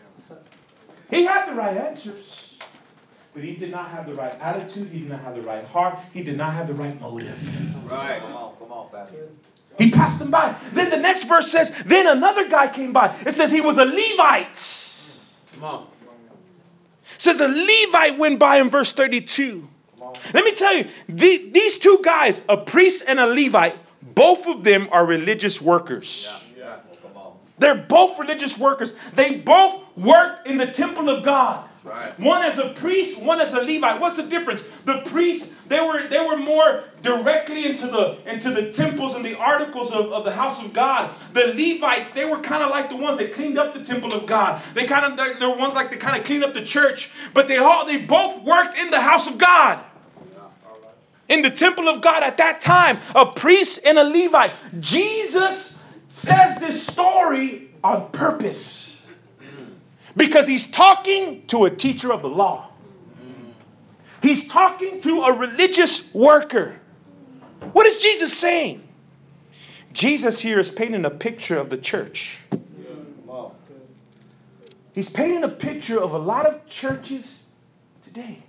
He had the right answers. But he did not have the right attitude. He did not have the right heart. He did not have the right motive. Right. Come on, come on, Pastor. He passed him by. Then the next verse says, then another guy came by. It says he was a Levite. Come on. It says a Levite went by in verse thirty-two. Let me tell you, the, these two guys, a priest and a Levite, both of them are religious workers. Yeah. Yeah. Come on. They're both religious workers. They both worked in the temple of God. Right. One as a priest, one as a Levite. What's the difference? The priests, they were they were more directly into the into the temples and the articles of, of the house of God. The Levites, they were kind of like the ones that cleaned up the temple of God. They kind of they're, they're ones like they kind of cleaned up the church. But they all they both worked in the house of God. In the temple of God at that time, a priest and a Levite. Jesus says this story on purpose. Because he's talking to a teacher of the law. He's talking to a religious worker. What is Jesus saying? Jesus here is painting a picture of the church. He's painting a picture of a lot of churches today.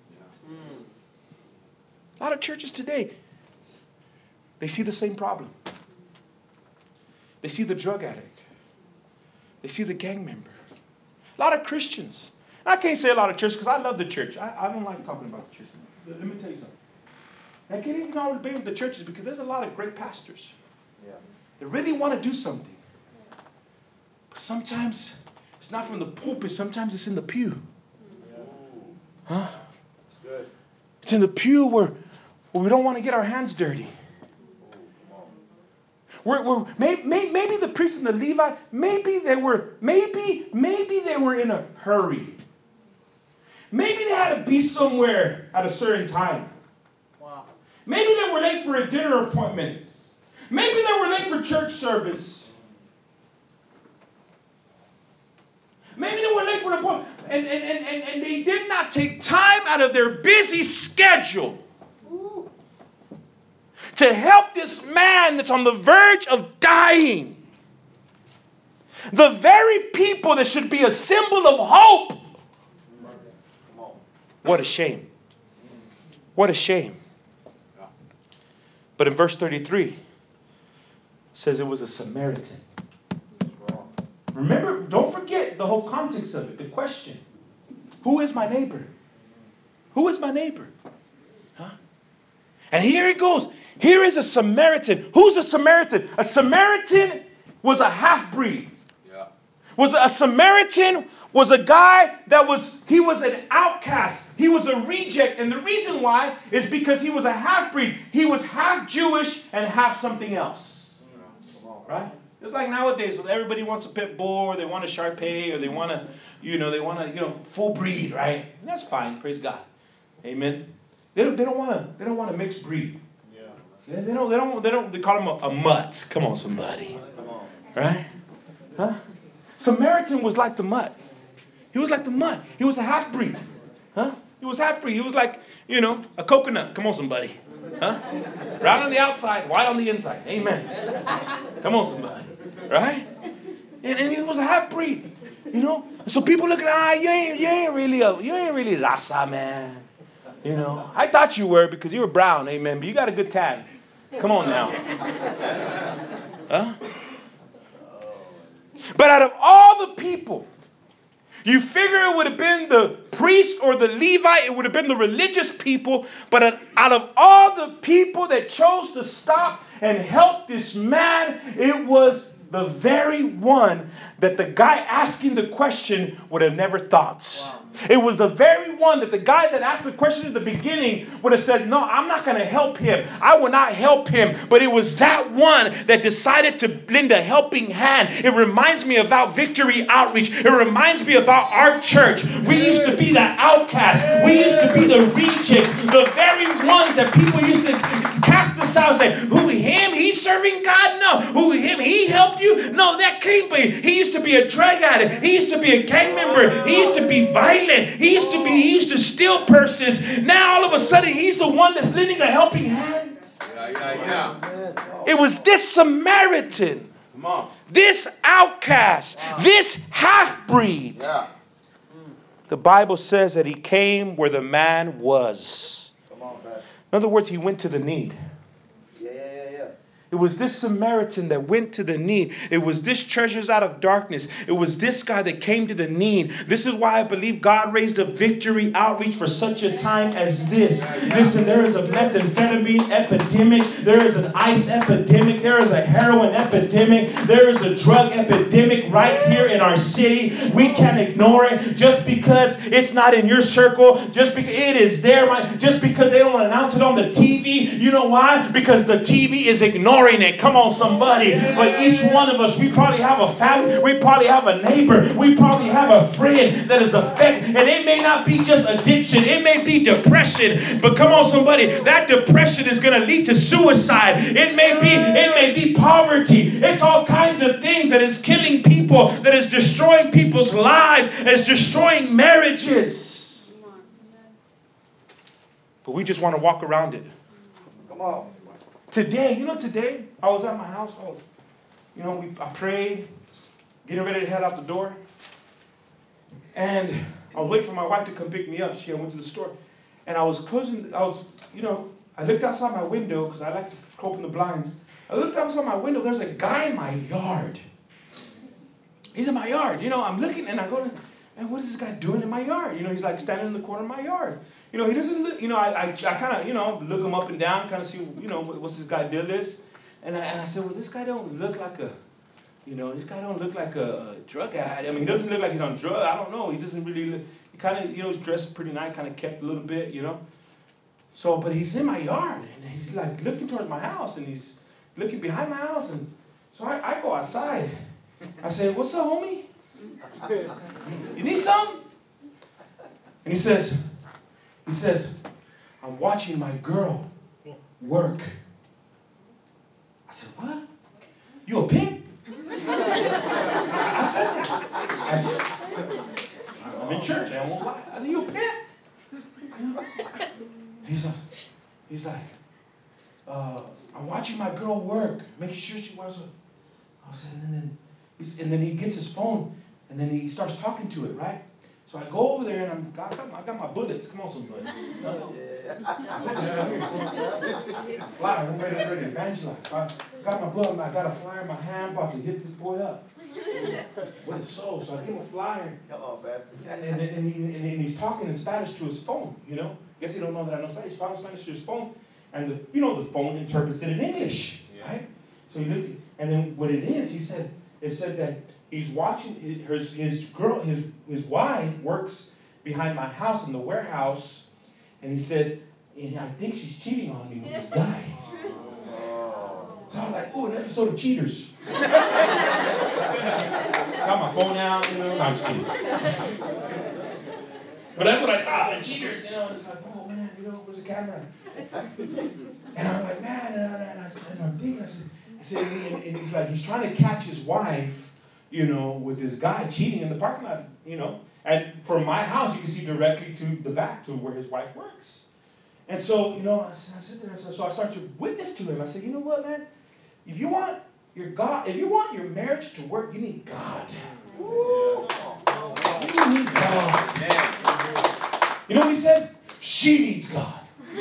A lot of churches today, they see the same problem. They see the drug addict. They see the gang member. A lot of Christians. I can't say a lot of churches because I love the church. I, I don't like talking about the church. Let me tell you something. I can't even all debate with the churches because there's a lot of great pastors. Yeah. They really want to do something. But sometimes it's not from the pulpit. Sometimes it's in the pew. Yeah. Huh? That's good. It's in the pew where, where we don't want to get our hands dirty. We're, we're, maybe, maybe the priest and the Levite, maybe they were, maybe, maybe they were in a hurry. Maybe they had to be somewhere at a certain time. Wow. Maybe they were late for a dinner appointment. Maybe they were late for church service. Maybe they were late for an appointment. And, and, and, and, and they did not take time out of their busy schedule to help this man that's on the verge of dying. The very people that should be a symbol of hope. What a shame. What a shame. But in verse thirty-three, it says it was a Samaritan. Remember, don't forget the whole context of it. The question, who is my neighbor? Who is my neighbor? Huh? And here it goes. Here is a Samaritan. Who's a Samaritan? A Samaritan was a half-breed. Yeah. Was a, a Samaritan was a guy that was, he was an outcast. He was a reject. And the reason why is because he was a half-breed. He was half Jewish and half something else. Right? It's like nowadays, everybody wants a pit bull, or they want a Shar-Pei, or they want to, you know, they want to, you know, full breed, right? And that's fine. Praise God. Amen. They don't, they don't want to, they don't want a mixed breed. Yeah. They, they don't, they don't, they don't, they call them a, a mutt. Come on, somebody. Come on. Right? Huh? Samaritan was like the mutt. He was like the mutt. He was a half breed. Huh? He was half breed. He was like, you know, a coconut. Come on, somebody. Huh? Brown on the outside, white on the inside. Amen. Come on, somebody. Right? And, and he was a half breed. You know? So people look at, ah, you ain't, you ain't really a, you ain't really Rasa, man. You know? I thought you were because you were brown, amen. But you got a good tan. Come on now. Huh? But out of all the people, you figure it would have been the priest or the Levite, it would have been the religious people, but out of all the people that chose to stop and help this man, it was the very one that the guy asking the question would have never thought. Wow. It was the very one that the guy that asked the question at the beginning would have said, no, I'm not going to help him. I will not help him. But it was that one that decided to lend a helping hand. It reminds me about Victory Outreach. It reminds me about our church. We used to be the outcast. We used to be the rejects. The very ones that people used to cast us out and say, who, him? He's serving God? No. Who, him? He helped you? No, that came by. He used to be a drug addict. He used to be a gang member. He used to be violent. He used to be, he used to steal purses. Now all of a sudden he's the one that's lending a helping hand. Yeah, yeah, yeah. It was this Samaritan, come on, this outcast, wow, this half-breed. Yeah. The Bible says that he came where the man was. Come on, man. In other words, he went to the need. Yeah, yeah, yeah, yeah. It was this Samaritan that went to the need. It was this treasures out of darkness. It was this guy that came to the need. This is why I believe God raised a Victory Outreach for such a time as this. Listen, there is a methamphetamine epidemic. There is an ice epidemic. There is a heroin epidemic. There is a drug epidemic right here in our city. We can't ignore it just because it's not in your circle. Just because it is there. Just because they don't announce it on the T V. You know why? Because the T V is ignoring it. Come on, somebody. But each one of us, we probably have a family. We probably have a neighbor. We probably have a friend that is affected. And it may not be just addiction. It may be depression. But come on, somebody. That depression is going to lead to suicide. It may be, it may be poverty. It's all kinds of things that is killing people, that is destroying people's lives, that is destroying marriages. But we just want to walk around it. Come on. Today, you know, today, I was at my house. I was, you know, we, I prayed, getting ready to head out the door. And I was waiting for my wife to come pick me up. She went to the store. And I was closing, I was, you know, I looked outside my window because I like to open the blinds. I looked outside my window. There's a guy in my yard. He's in my yard. You know, I'm looking and I go, man, what is this guy doing in my yard? You know, he's like standing in the corner of my yard. You know, he doesn't look, you know, I I, I kind of, you know, look him up and down, kind of see, you know, what, what's this guy deal is. And I, and I said, well, this guy don't look like a, you know, this guy don't look like a, a drug addict. I mean, he doesn't look like he's on drugs. I don't know. He doesn't really look, he kind of, you know, he's dressed pretty nice, kind of kept a little bit, you know. So, but he's in my yard and he's like looking towards my house and he's looking behind my house. And so I, I go outside. I said, what's up, homie? You need something? And he says, he says, I'm watching my girl work. I said, what? You a pimp? I said that. I, I'm in church. I won't lie. I said, you a pimp? He's like, he's like, uh, I'm watching my girl work, making sure she wears a. I said, and then, he's, and then he gets his phone, and then he starts talking to it, right? So I go over there and I'm, I got my, I got my bullets. Come on, somebody. Flyer, I'm ready, ready to evangelize. I got my bullet, I got a flyer in my hand, about to hit this boy up with his soul. So I give him a flyer. Come on, Pastor. And, and, and, he, and, and he's talking in Spanish to his phone, you know. Guess he don't know that I know Spanish. He's talking Spanish to his phone. And, the, you know, the phone interprets it in English, yeah. Right? So he looks, and then what it is, he said, it said that he's watching, his, his girl, his, his wife works behind my house in the warehouse. And he says, and I think she's cheating on me with this guy. Oh. So I was like, oh, an episode of Cheaters. Got my phone out, you know, no, I'm just kidding. But that's what I thought, the Cheaters, you know, it's like, oh man, you know, where's the camera? And I'm like, man, and, I, and, I, and I'm thinking, I said, I said and, and he's like, he's trying to catch his wife, you know, with this guy cheating in the parking lot, you know. And from my house, you can see directly to the back, to where his wife works. And so, you know, I, I sit there, and so, so I start to witness to him. I say, you know what, man? If you want your God, if you want your marriage to work, you need God. Woo. You need God. You know what he said? She needs God.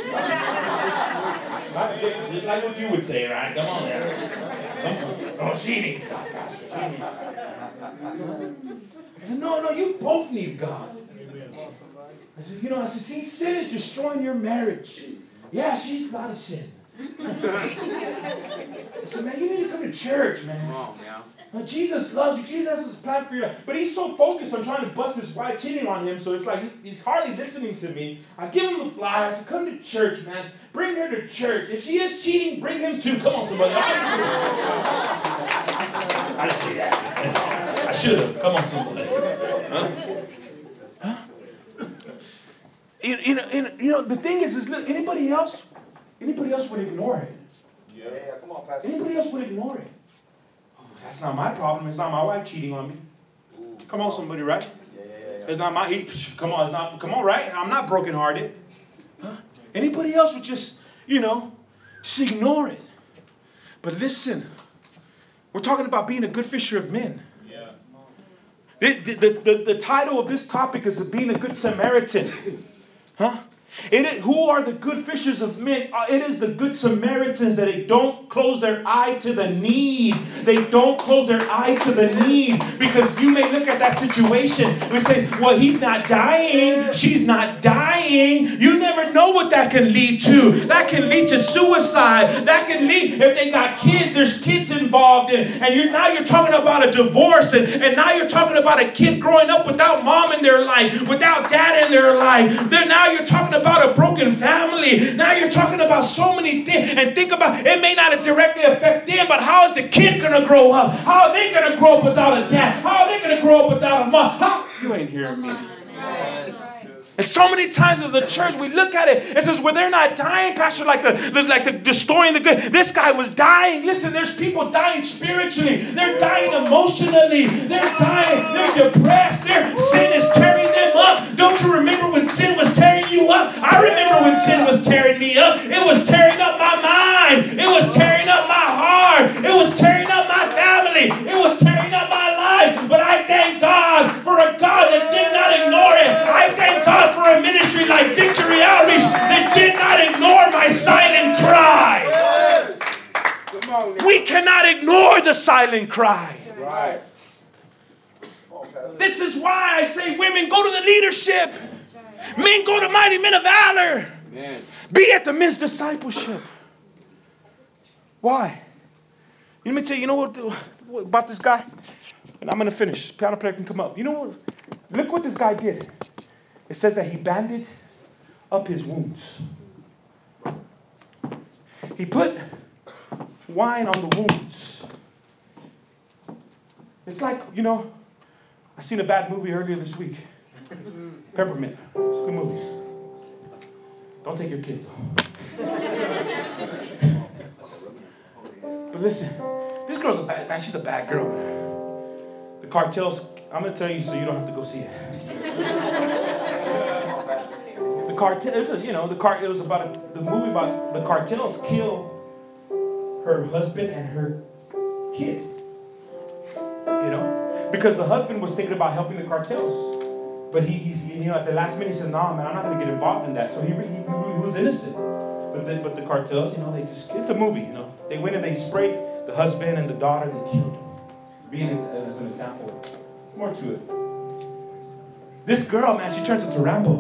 Right? Just like what you would say, right? Come on now. Oh, she needs God, Pastor. She needs God. I said, no, no, you both need God. I said, you know, I said, see, sin is destroying your marriage. Yeah, she's got to sin. I said, man, you need to come to church, man. Come on, man. Now, Jesus loves you. Jesus has his plan for you. But he's so focused on trying to bust his wife cheating on him, so it's like he's, he's hardly listening to me. I give him the flyer. I said, come to church, man. Bring her to church. If she is cheating, bring him too. Come on, somebody. I didn't say that. I should have. Come on, somebody. Huh? Huh? You, you, know, you know, the thing is, is look, anybody else, anybody else would ignore it. Yeah, come on, Pastor. Anybody else would ignore it. Oh, that's not my problem. It's not my wife cheating on me. Ooh, come on, somebody, right? Yeah, yeah, yeah. It's not my. He, come on, it's not. Come on, right? I'm not brokenhearted. Huh? Anybody else would just, you know, just ignore it. But listen, we're talking about being a good fisher of men. Yeah. The, the, the, the title of this topic is being a good Samaritan. Huh? It is, who are the good fishers of men? It is the good Samaritans that they don't close their eye to the need. They don't close their eye to the need. Because you may look at that situation and say, well, he's not dying. She's not dying. You never know what that can lead to. That can lead to suicide. That can lead, if they got kids, there's kids involved in. And you're now you're talking about a divorce. And, and now you're talking about a kid growing up without mom in their life, without dad in their life. Then now you're talking about about a broken family. Now you're talking about so many things. And think about, it may not directly affect them, but how is the kid going to grow up? How are they going to grow up without a dad? How are they going to grow up without a mom? How? You ain't hearing me. And so many times as a church, we look at it and says, well, they're not dying, Pastor, like the, the like the, the story in the good. This guy was dying. Listen, there's people dying spiritually. They're dying emotionally. They're dying. They're depressed. Their sin is tearing them up. Don't you remember when sin was tearing you up? I remember when sin was tearing me up. It was tearing up my mind. It was tearing up my heart. It was tearing up my family. It was tearing up my life. But I thank God for a God that did not ignore it. I thank God for a ministry like Victory Outreach that did not ignore my silent cry. We cannot ignore the silent cry. Right. This is why I say women go to the leadership. Men go to mighty men of valor. Be at the men's discipleship. Why? Let me tell you, you know what, what about this guy? And I'm going to finish. Piano player can come up. You know what? Look what this guy did. It says that he banded up his wounds. He put wine on the wounds. It's like, you know, I seen a bad movie earlier this week. Peppermint. It's a good movie. Don't take your kids. But listen, this girl's a bad man. She's a bad girl, man. The cartels, I'm going to tell you so you don't have to go see it. The cartel, you know, the car. It was about a, the movie about the cartels kill her husband and her kid. You know? Because the husband was thinking about helping the cartels. But he, he's, you know, at the last minute he said, "No, man, I'm not going to get involved in that." So he, he, he was innocent. But the, but the cartels, you know, they just, it's a movie, you know. They went and they sprayed the husband and the daughter and they killed them. Being as, as an example. More to it. This girl, man, she turns into Rambo.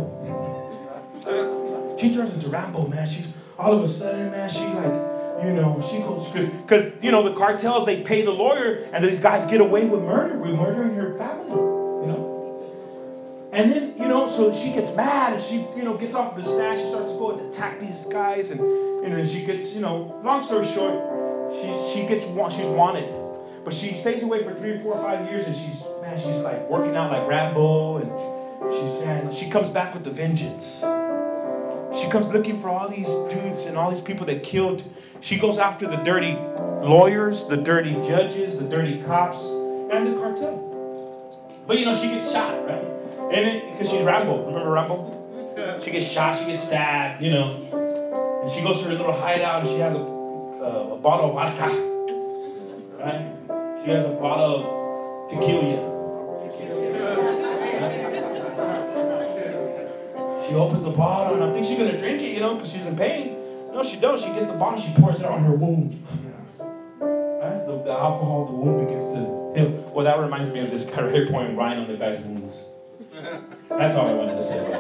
She turns into Rambo, man. She, all of a sudden, man, she like, you know, she goes, because, because, you know, the cartels, they pay the lawyer and these guys get away with murder, with murdering her family, you know. And then, you know, so she gets mad and she, you know, gets off the stand. She starts to go and attack these guys. And, and then she gets, you know, long story short, she she gets, she's wanted. But she stays away for three, four, five years. And she's, man, she's like working out like Rambo. And she's, man, she comes back with the vengeance. She comes looking for all these dudes and all these people that killed. She goes after the dirty lawyers, the dirty judges, the dirty cops, and the cartel. But, you know, she gets shot, right? And it, because she's Rambo. Remember Rambo? She gets shot, she gets stabbed, you know. And she goes to her little hideout and she has a, uh, a bottle of vodka. Right? She has a bottle of tequila. She opens the bottle and I think she's going to drink it, you know, because she's in pain. No, she don't. She gets the bottle, she pours it on her wound. Right? The, the alcohol, the wound begins to heal. Well, that reminds me of this guy right here pouring wine on the guy's wounds. That's all I wanted to say about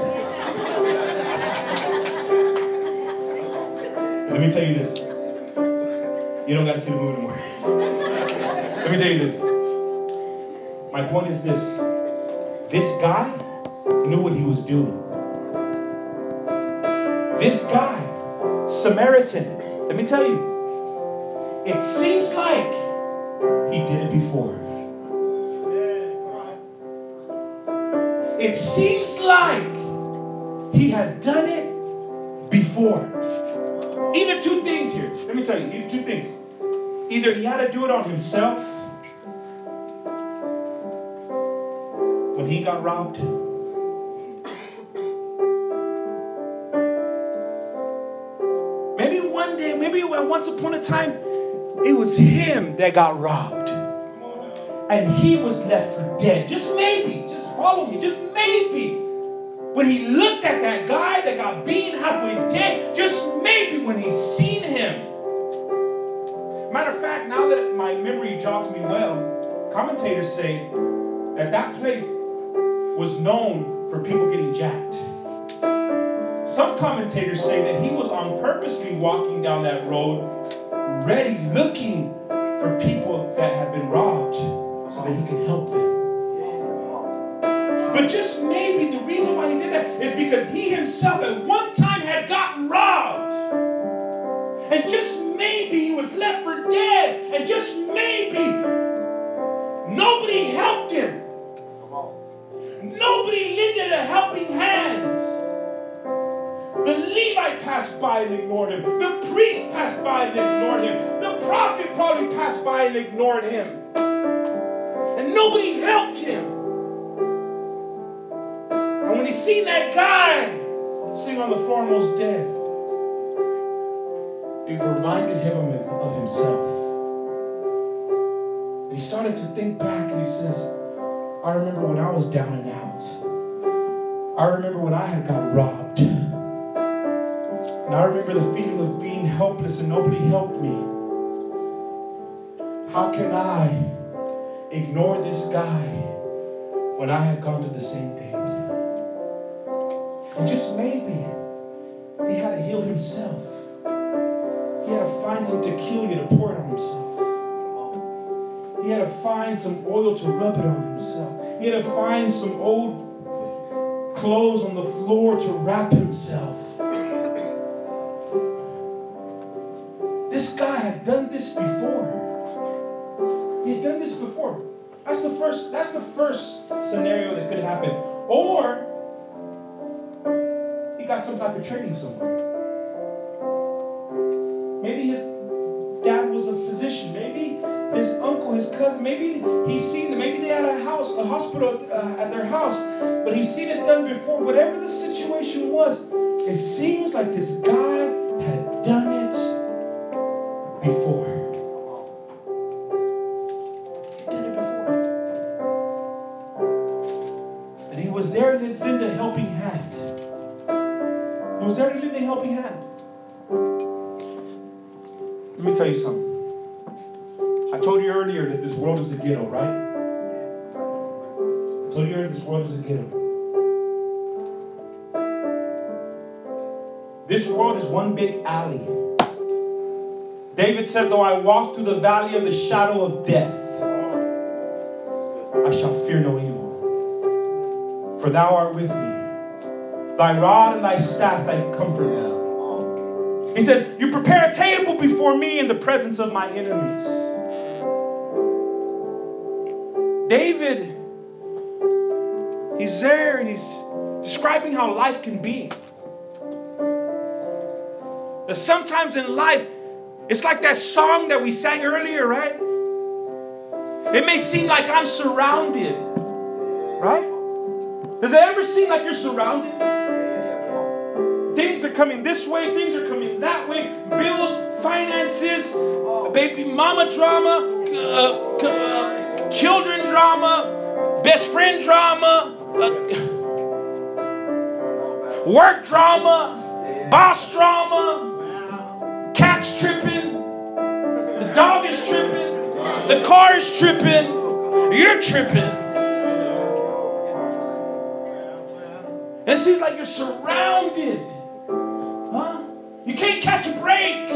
that. Let me tell you this. You don't got to see the movie anymore. Let me tell you this. My point is this. This guy knew what he was doing. This guy, Samaritan, let me tell you, it seems like he did it before. It seems like he had done it before. Either two things here. Let me tell you, either two things. Either he had to do it on himself when he got robbed. Maybe one day, maybe once upon a time, it was him that got robbed. And he was left for dead. Just maybe. Just follow me. Just maybe. When he looked at that guy that got beaten halfway dead, just maybe when he seen him. Matter of fact, now that my memory jogs me well, commentators say that that place was known for people getting jacked. Some commentators say that he was on purposely walking down that road, ready, looking for people that had been robbed so that he could help them. But just maybe the reason why he did that is because he himself at one time had got robbed. And just maybe he was left for dead. And just maybe nobody helped him. Nobody lended a helping hand. The Levite passed by and ignored him. The priest passed by and ignored him. The prophet probably passed by and ignored him. And nobody helped him. And when he seen that guy sitting on the floor almost dead, it reminded him of himself. And he started to think back and he says, I remember when I was down and out. I remember when I had got robbed. And I remember the feeling of being helpless and nobody helped me. How can I ignore this guy when I had gone through the same thing? And just maybe he had to heal himself. He had to find some tequila to pour it on himself. He had to find some oil to rub it on himself. He had to find some old clothes on the floor to wrap himself. This guy had done this before. He had done this before. That's the first, that's the first scenario that could happen. Or he got some type of training somewhere. Maybe his dad was a physician. Maybe his uncle, his cousin, maybe he's seen them. Maybe they had a house, a hospital uh, at their house, but he's seen it done before. Whatever the situation was, it seems like this guy had done it before. Who's there to lend a helping hand? Let me tell you something. I told you earlier that this world is a ghetto, right? I told you earlier this world is a ghetto. This world is one big alley. David said, though I walk through the valley of the shadow of death, I shall fear no evil. For thou art with me. Thy rod and thy staff, they comfort me. He says, you prepare a table before me in the presence of my enemies. David, he's there and he's describing how life can be. That sometimes in life, it's like that song that we sang earlier, right? It may seem like I'm surrounded, right? Does it ever seem like you're surrounded? Things are coming this way, things are coming that way. Bills, finances, baby mama drama, uh, uh, children drama, best friend drama, uh, work drama, boss drama, cat's tripping, the dog is tripping, the car is tripping, you're tripping. It seems like you're surrounded. Huh? You can't catch a break.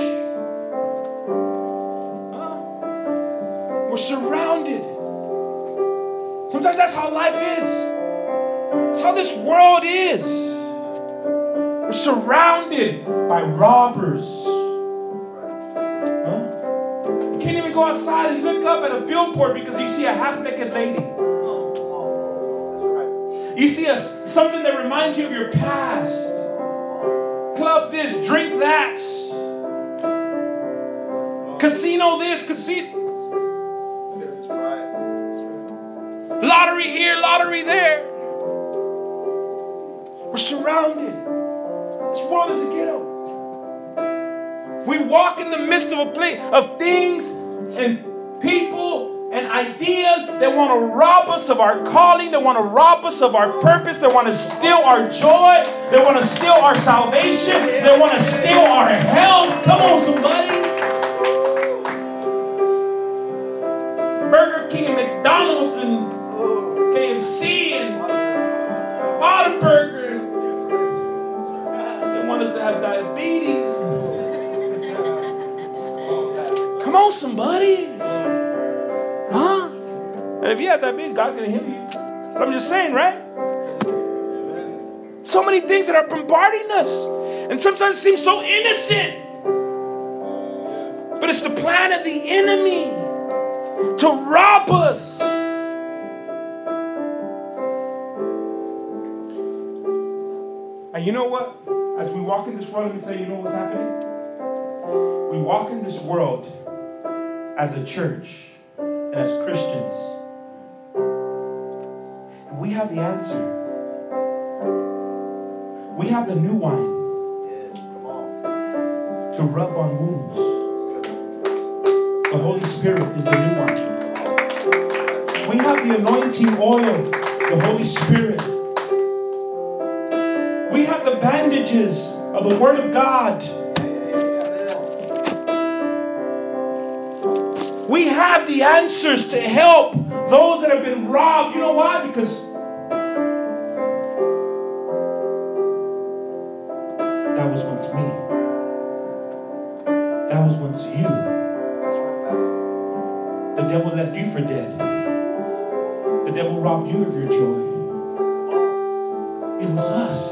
Huh? We're surrounded. Sometimes that's how life is. That's how this world is. We're surrounded by robbers. Huh? You can't even go outside and look up at a billboard because you see a half-naked lady. You see a, something that reminds you of your past. Club this, drink that. Casino this, casino. Lottery here, lottery there. We're surrounded. This world is a ghetto. We walk in the midst of a place of things and people and ideas that want to rob us of our calling, that want to rob us of our purpose, that want to steal our joy, they want to steal our salvation, they want to steal our health. Come on, somebody. Burger King and McDonald's and K F C and Whataburger. They want us to have diabetes. Come on, somebody. Huh? And if you have diabetes, God's going to heal you. But I'm just saying, right? So many things that are bombarding us. And sometimes it seems so innocent. But it's the plan of the enemy to rob us. And you know what? As we walk in this world, let me tell you, you know what's happening? We walk in this world as a church and as Christians. And we have the answer. We have the new wine to rub on wounds. The Holy Spirit is the new wine. We have the anointing oil, the Holy Spirit. We have the bandages of the Word of God. We have the answers to help those that have been robbed. You know why? Because that was once me. That was once you. The devil left you for dead. The devil robbed you of your joy. It was us.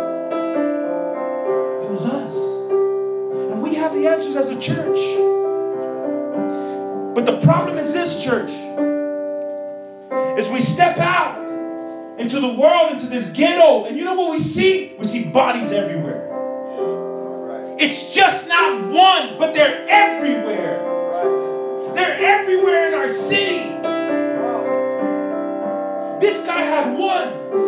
It was us. And we have the answers as a church. But the problem is this, church, is we step out into the world, into this ghetto, and you know what we see? We see bodies everywhere. It's just not one, but they're everywhere. They're everywhere in our city. This guy had one.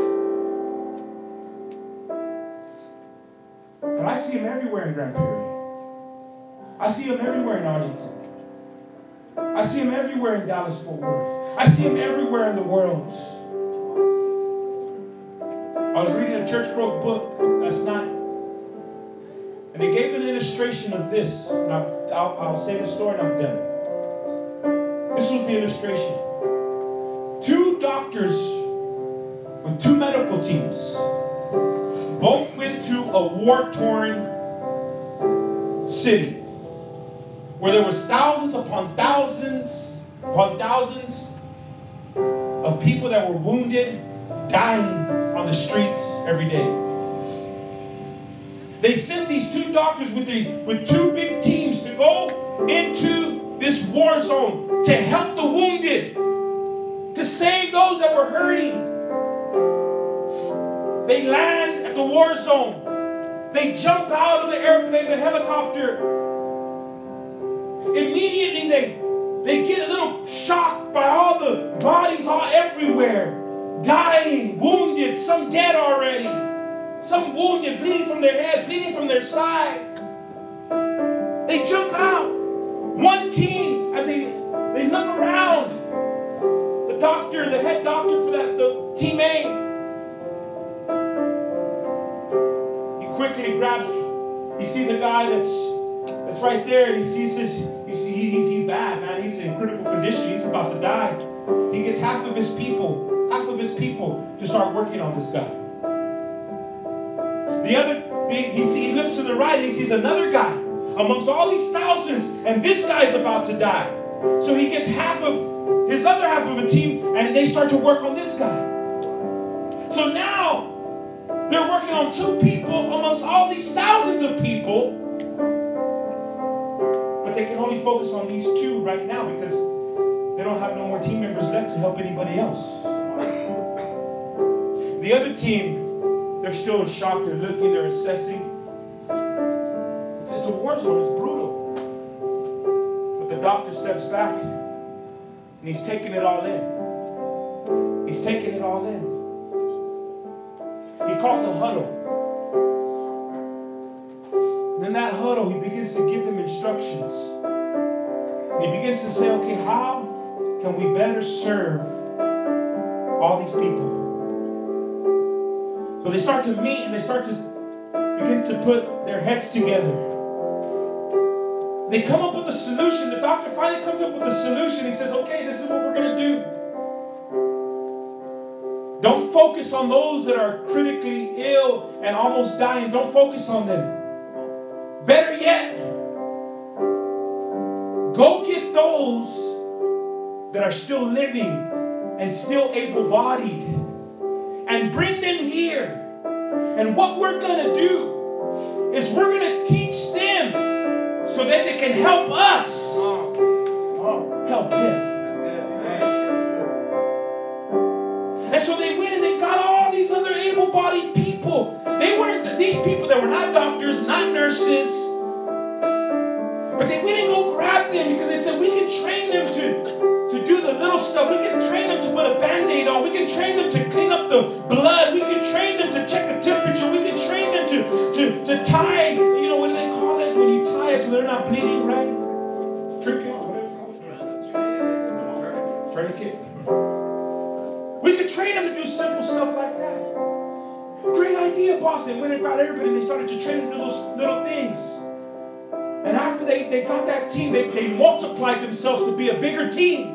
But I see him everywhere in Grand Prairie. I see him everywhere in Arlington. I see him everywhere in Dallas-Fort Worth. I see him everywhere in the world. I was reading a church growth book last night. And they gave an illustration of this. And I'll, I'll, I'll say the story and I'm done. This was the illustration. Two doctors with two medical teams both went to a war-torn city where there was thousands upon thousands upon thousands of people that were wounded, dying on the streets every day. They sent these two doctors with, the, with two big teams to go into this war zone to help the wounded, to save those that were hurting. They land at the war zone. They jump out of the airplane, the helicopter. Immediately they, they get a little shocked by all the bodies all everywhere. Dying, wounded, some dead already. Some wounded, bleeding from their head, bleeding from their side. They jump out. One team, as they, they look around, the doctor, the head doctor for that, the team A, he quickly grabs, he sees a guy that's that's right there, and he sees this, he's, he's, he's bad, man. He's in critical condition. He's about to die. He gets half of his people, half of his people to start working on this guy. The other, the, he, see, he looks to the right and he sees another guy amongst all these thousands, and this guy's about to die. So he gets half of his other half of a team, and they start to work on this guy. So now they're working on two people amongst all these thousands of people, but they can only focus on these two right now because they don't have no more team members left to help anybody else. The other team, they're still in shock. They're looking, they're assessing. It's, it's a war zone. It's brutal. But the doctor steps back and he's taking it all in. He's taking it all in. He calls a huddle. And in that huddle, he begins to give them instructions. And he begins to say, okay, how can we better serve all these people? So they start to meet and they start to begin to put their heads together. They come up with a solution. The doctor finally comes up with a solution. He says, okay, this is what we're going to do. Don't focus on those that are critically ill and almost dying. Don't focus on them. Better yet, go get those that are still living and still able-bodied and bring them here. And what we're going to do is we're going to teach them so that they can help us help them. That's good. That's good. And so they went and they got all these other able-bodied people. They weren't these people that were not doctors, not nurses. But they went and go grab them because they said, we can train them to, to do the little stuff. We can train them to put a Band-Aid on. We can train them to clean up the blood. We can train them to check the temperature. We can train them to, to, to tie, you know, what do they call it? When you tie it so they're not bleeding, right? Trinket, whatever it's called. Tourniquet. We could train them to do simple stuff like that. Great idea, boss. They went and grabbed everybody and they started to train them to do those little things. And after they, they got that team, they, they multiplied themselves to be a bigger team.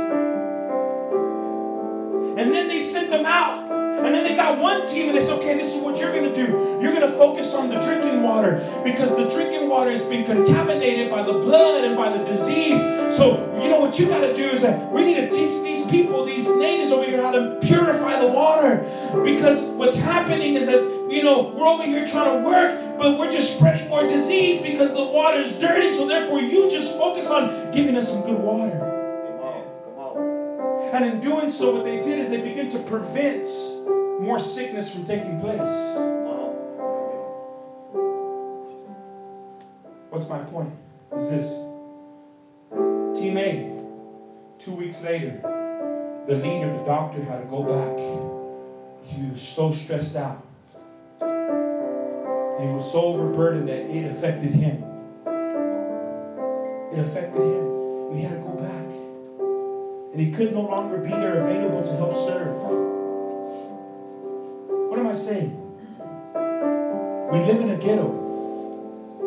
And then they sent them out. And then they got one team and they said, okay, this is what you're going to do. You're going to focus on the drinking water because the drinking water has been contaminated by the blood and by the disease. So, you know what you got to do is that we need to teach these people, these natives over here, how to purify the water. Because what's happening is that, you know, we're over here trying to work, but we're just spreading more disease because the water is dirty. So therefore, you just focus on giving us some good water. Come on. Come on. And in doing so, what they did is they began to prevent more sickness from taking place. Come on. What's my point? Is this. Team A, two weeks later, the leader, the doctor, had to go back. He was so stressed out. And he was so overburdened that it affected him. It affected him. And he had to go back. And he could no longer be there available to help serve. What am I saying? We live in a ghetto.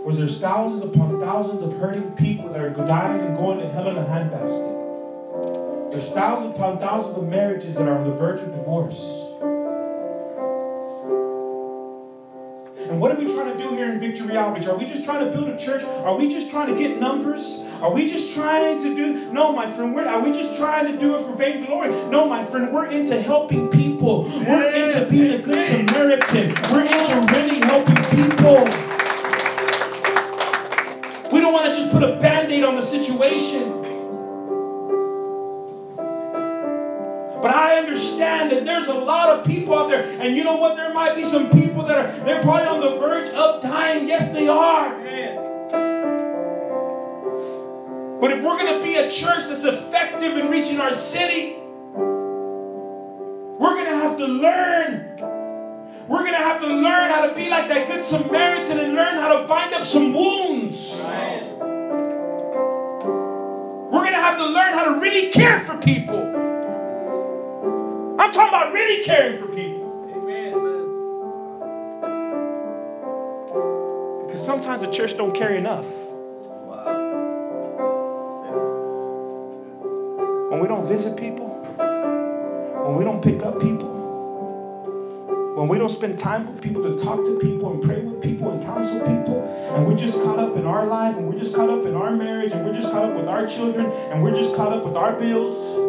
Because there's thousands upon thousands of hurting people that are dying and going to hell in a handbasket. There's thousands upon thousands of marriages that are on the verge of divorce. And what are we trying to do here in Victory Outreach? Are we just trying to build a church? Are we just trying to get numbers? Are we just trying to do... No, my friend. We're, are we just trying to do it for vainglory? No, my friend. We're into helping people. We're into being a good Samaritan. We're into really helping people. We don't want to just put a Band-Aid on the situation. But I understand that there's a lot of people out there. And you know what? There might be some people that are, they're probably on the verge of dying. Yes, they are. But if we're going to be a church that's effective in reaching our city, we're going to have to learn. We're going to have to learn how to be like that good Samaritan and learn how to bind up some wounds. We're going to have to learn how to really care for people. I'm talking about really caring for people. Amen. Because sometimes the church don't care enough. Wow. When we don't visit people, when we don't pick up people, when we don't spend time with people to talk to people and pray with people and counsel people, and we're just caught up in our life, and we're just caught up in our marriage, and we're just caught up with our children, and we're just caught up with our bills.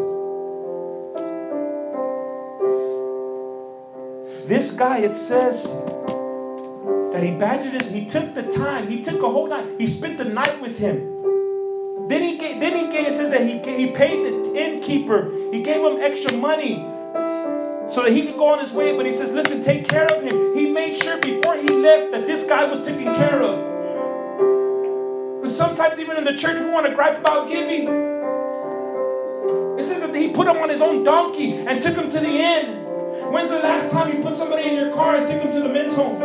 This guy, it says that he badgered his, he took the time, he took a whole night, he spent the night with him. Then he gave, then he gave, it says that he, he paid the innkeeper, he gave him extra money so that he could go on his way. But he says, listen, take care of him. He made sure before he left that this guy was taken care of. But sometimes even in the church, we want to gripe about giving. It says that he put him on his own donkey and took him to the inn. When's the last time you put somebody in your car and took them to the men's home?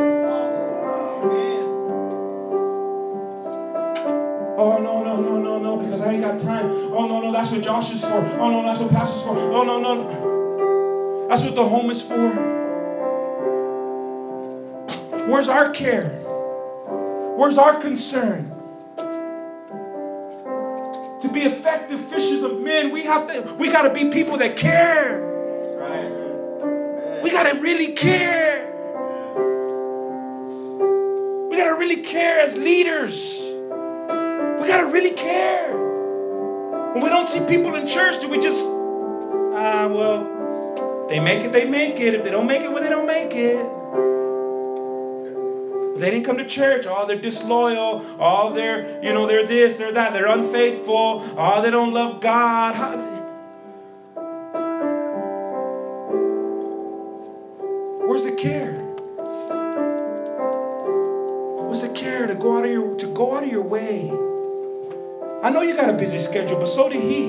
Oh, no, no, no, no, no, because I ain't got time. Oh, no, no, that's what Josh is for. Oh, no, that's what Pastor's for. Oh, no, no, no. That's what the home is for. Where's our care? Where's our concern? To be effective fishers of men, we have to, we got to be people that care. We got to really care. We got to really care as leaders. We got to really care. When we don't see people in church, do we just, ah, well, if they make it, they make it. If they don't make it, well, they don't make it. If they didn't come to church, oh, they're disloyal. Oh, they're, you know, they're this, they're that. They're unfaithful. Oh, they don't love God. How, Where's the care? Where's the care to go out of your to go out of your way? I know you got a busy schedule, but so did he.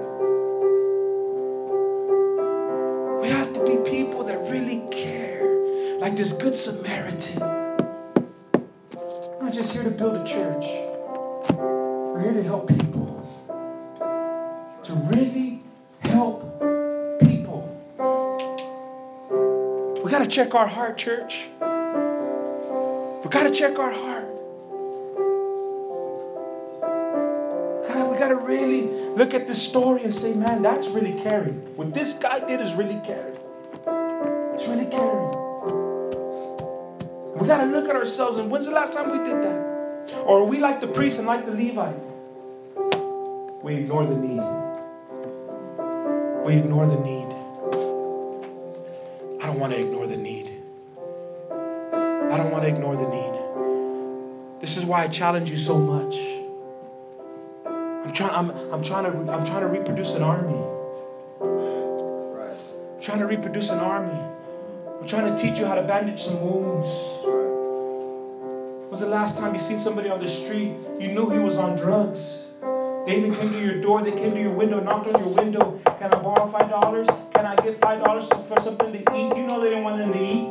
We have to be people that really care, like this good Samaritan. We're not just here to build a church. We're here to help people. To really help people. We got to check our heart, church. We got to check our heart. God, we got to really look at this story and say, man, that's really caring. What this guy did is really caring. It's really caring. We got to look at ourselves, and when's the last time we did that? Or are we like the priest and like the Levite? We ignore the need. We ignore the need. I don't want to ignore the need. I don't want to ignore the need. This is why I challenge you so much. I'm trying. I'm. I'm trying to. I'm trying to reproduce an army. I'm trying to reproduce an army. I'm trying to teach you how to bandage some wounds. When was the last time you seen somebody on the street? You knew he was on drugs. They even came to your door. They came to your window, knocked on your window. Can I borrow five dollars? Can I get five dollars for something to eat? You know they didn't want them to eat.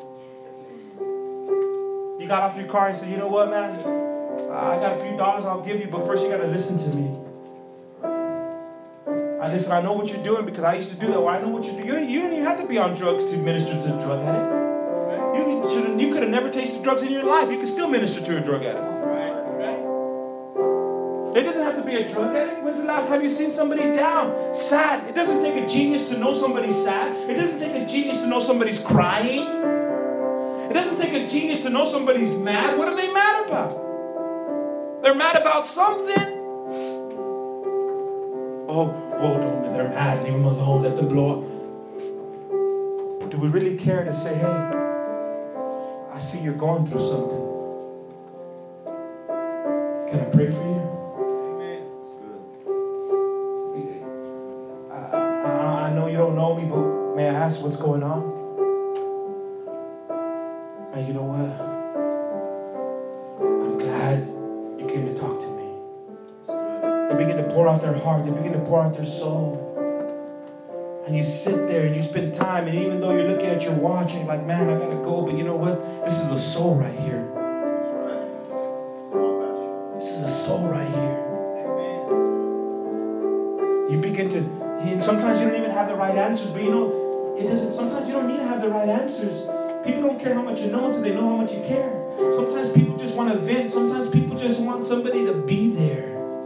You got off your car and said, you know what, man? I got a few dollars I'll give you, but first you got to listen to me. I listen. I know what you're doing because I used to do that. Well, I know what you do. You, you don't even have to be on drugs to minister to a drug addict. You should. You could have never tasted drugs in your life. You could still minister to a drug addict. It doesn't have to be a drug addict. When's the last time you seen somebody down, sad? It doesn't take a genius to know somebody's sad. It doesn't take a genius to know somebody's crying. It doesn't take a genius to know somebody's mad. What are they mad about? They're mad about something. Oh, whoa, don't, they're mad. Leave them alone. Let them blow up. Do we really care to say, hey, I see you're going through something. Can I pray for you? Amen. That's good. I, I, I know you don't know me, but may I ask what's going on? And you know what? I'm glad you came to talk to me. They begin to pour out their heart. They begin to pour out their soul. And you sit there and you spend time, and even though you're looking at your watch and you're like, man, I gotta go, but you know what? This is a soul right here. That's right. This is a soul right here. Amen. You begin to, you, sometimes you don't even have the right answers, but you know, it doesn't, sometimes you don't need to have the right answers. People don't care how much you know until they know how much you care. Sometimes people just want to vent. Sometimes people just want somebody to be there.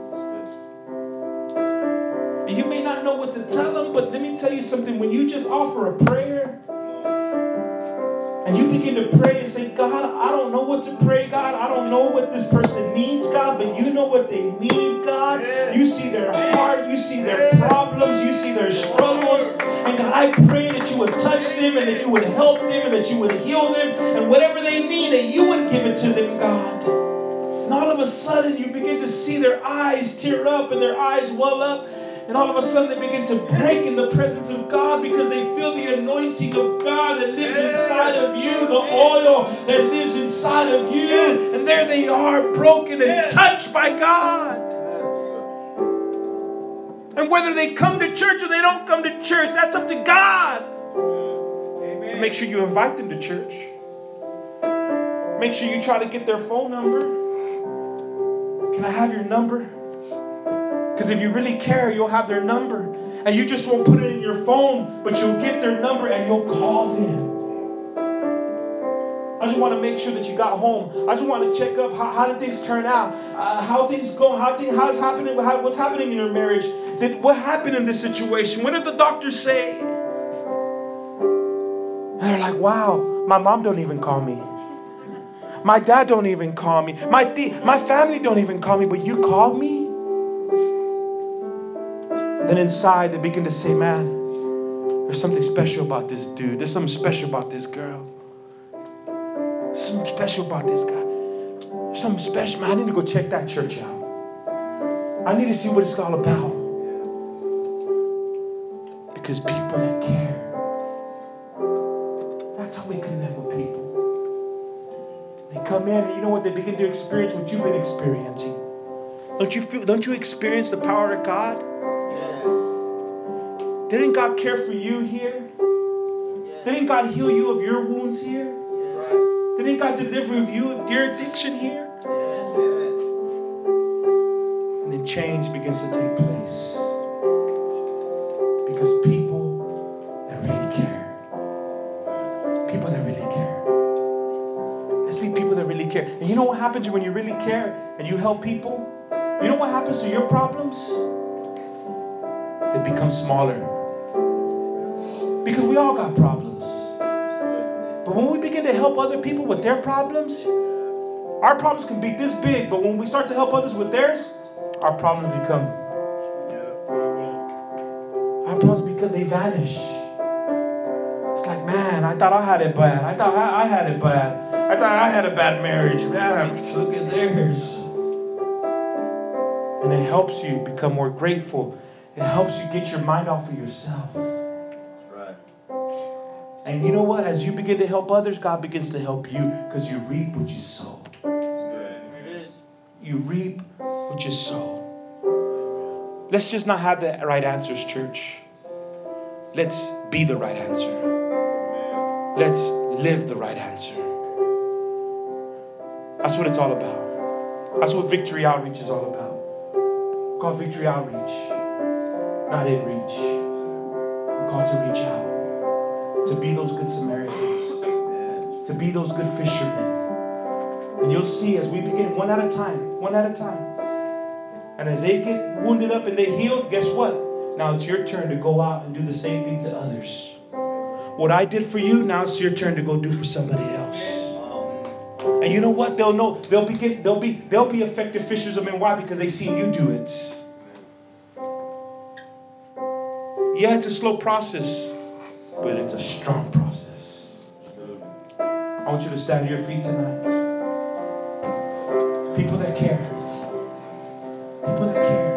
And you may not know what to tell them, but let me tell you something. When you just offer a prayer and you begin to pray and say, God, I don't know what to pray, God. I don't know what this person needs, God, but you know what they need, God. You see their heart. You see their problems. You see their struggles. And God, I pray that you would touch them and that you would help them and that you would heal them. And whatever they need, that you would give it to them, God. And all of a sudden, you begin to see their eyes tear up and their eyes well up. And all of a sudden they begin to break in the presence of God because they feel the anointing of God that lives inside of you, the oil that lives inside of you. And there they are, broken and touched by God. And whether they come to church or they don't come to church, that's up to God. But make sure you invite them to church. Make sure you try to get their phone number. Can I have your number? Because if you really care, you'll have their number. And you just won't put it in your phone, but you'll get their number and you'll call them. I just want to make sure that you got home. I just want to check up how, how did things turn out? Uh, how things go? How things, how's happening? How, what's happening in your marriage? Did, what happened in this situation? What did the doctors say? And they're like, wow, my mom don't even call me. My dad don't even call me. My th- my family don't even call me, but you call me? Then inside they begin to say, man, there's something special about this dude. There's something special about this girl. There's something special about this guy. There's something special. Man, I need to go check that church out. I need to see what it's all about. Because people that care, that's how we connect with people. They come in and you know what? They begin to experience what you've been experiencing. Don't you feel? Don't you experience the power of God? Didn't God care for you here? Yes. Didn't God heal you of your wounds here? Yes. Didn't God deliver you of your addiction here? Yes. And then change begins to take place. Because people that really care. People that really care. Let's be people that really care. And you know what happens when you really care and you help people? You know what happens to your problems? They become smaller. Because we all got problems. But when we begin to help other people with their problems, our problems can be this big, but when we start to help others with theirs, our problems become, our problems become, they vanish. It's like, man, I thought I had it bad. I thought I, I had it bad. I thought I had a bad marriage. Man, look at theirs. And it helps you become more grateful. It helps you get your mind off of yourself. And you know what? As you begin to help others, God begins to help you because you reap what you sow. You reap what you sow. Let's just not have the right answers, church. Let's be the right answer. Let's live the right answer. That's what it's all about. That's what Victory Outreach is all about. We're called Victory Outreach, not In Reach. We're called to reach out. To be those good Samaritans. To be those good fishermen. And you'll see as we begin one at a time, one at a time. And as they get wounded up and they heal, guess what? Now it's your turn to go out and do the same thing to others. What I did for you, now it's your turn to go do for somebody else. And you know what? They'll know. They'll be get, they'll be they'll be effective fishers of men. Why? Because they seen you do it. Yeah, it's a slow process, but it's a strong process. I want you to stand to your feet tonight. People that care. People that care.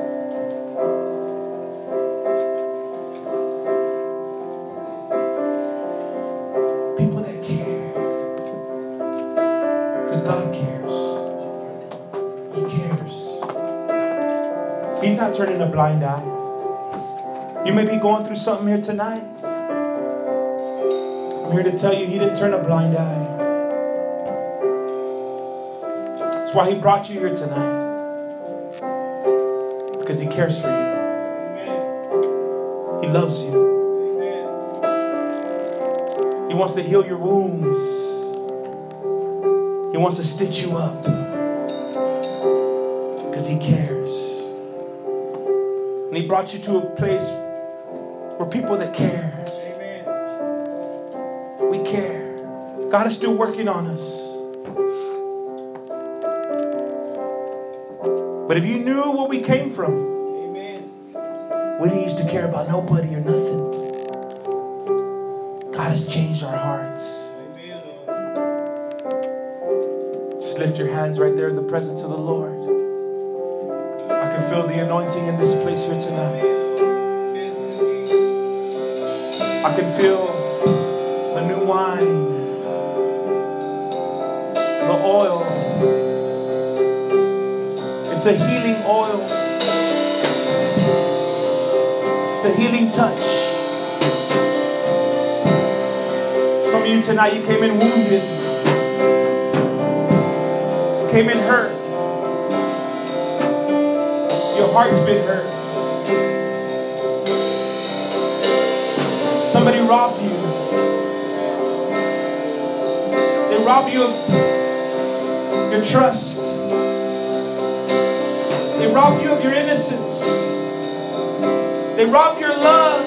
People that care. Because God cares. He cares. He's not turning a blind eye. You may be going through something here tonight. I'm here to tell you, He didn't turn a blind eye. That's why He brought you here tonight. Because He cares for you. He loves you. He wants to heal your wounds. He wants to stitch you up. Because He cares. And He brought you to a place where people that care. We care. God is still working on us. But if you knew where we came from, we didn't used to care about nobody or nothing. God has changed our hearts. Just lift your hands right there in the presence of the Lord. I can feel the anointing in this place here tonight. I can feel the new wine, the oil. It's a healing oil. It's a healing touch. Some of you tonight, you came in wounded. You came in hurt. Your heart's been hurt. Somebody robbed you. They robbed you of your trust. They robbed you of your innocence. They robbed your love.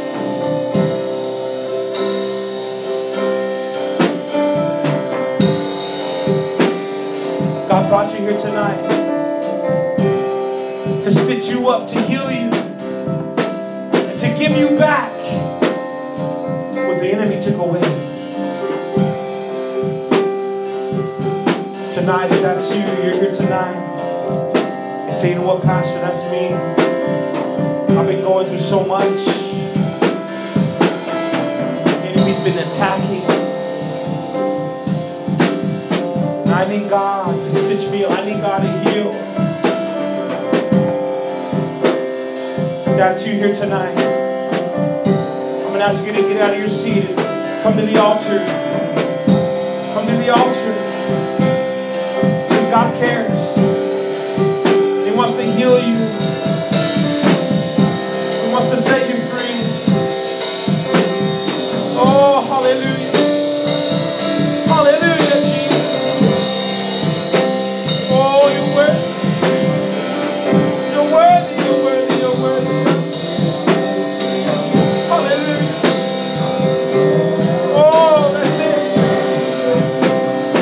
God brought you here tonight to stitch you up, to heal you, and to give you back what the enemy took away. Tonight, if that's you, you're here tonight. You say, you know what, Pastor, that's me. I've been going through so much. The enemy's been attacking. And I need God to stitch me up. I need God to heal. If that's you here tonight, I'm going to ask you to get out of your seat and come to the altar. Come to the altar. Because God cares. He wants to heal you. He wants to set you free. Oh, hallelujah. Hallelujah, Jesus. Oh, you're worthy. You're worthy, you're worthy, you're worthy. Hallelujah. Oh, that's it.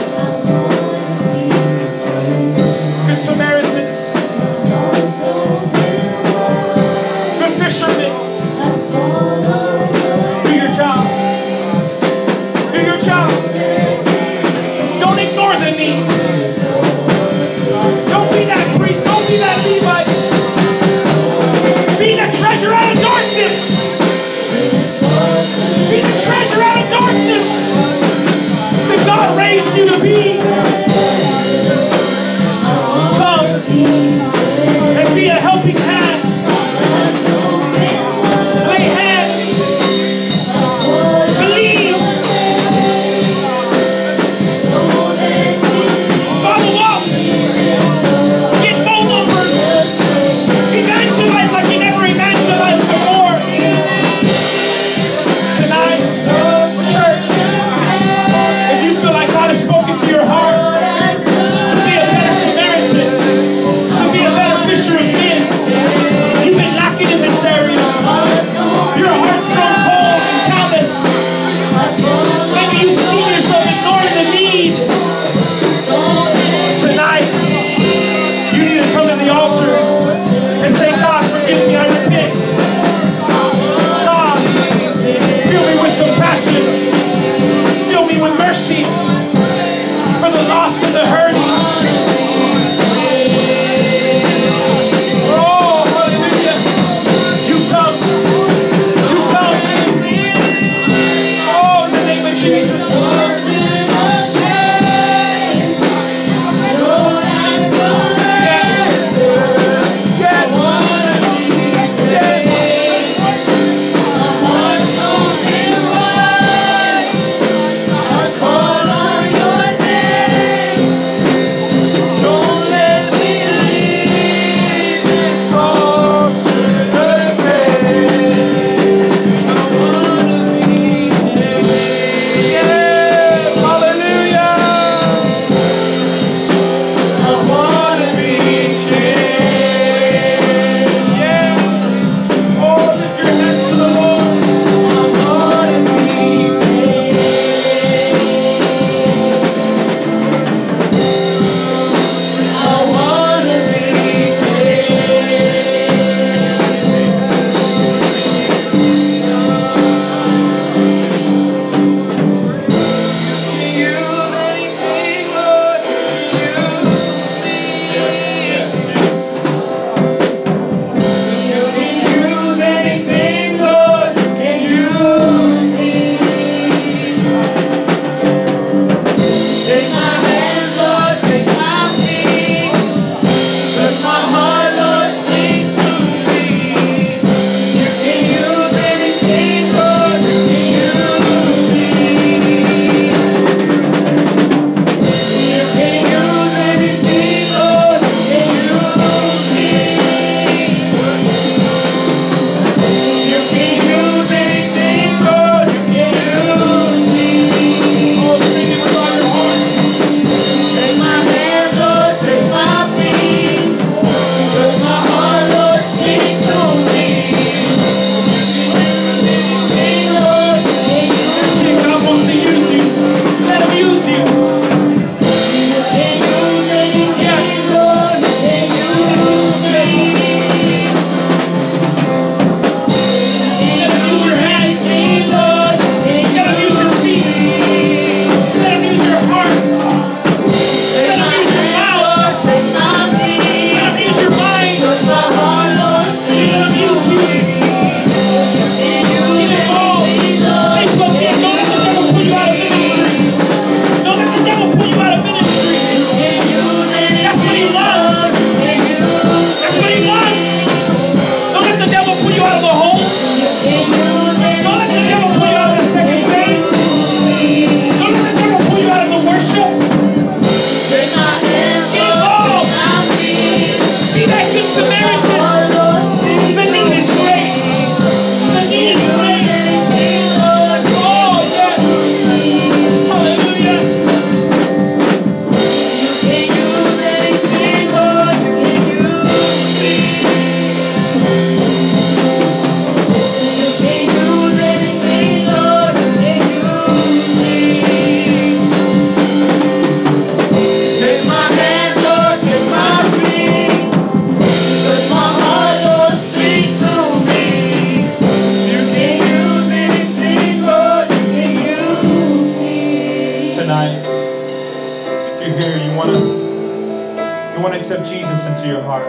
You want to accept Jesus into your heart.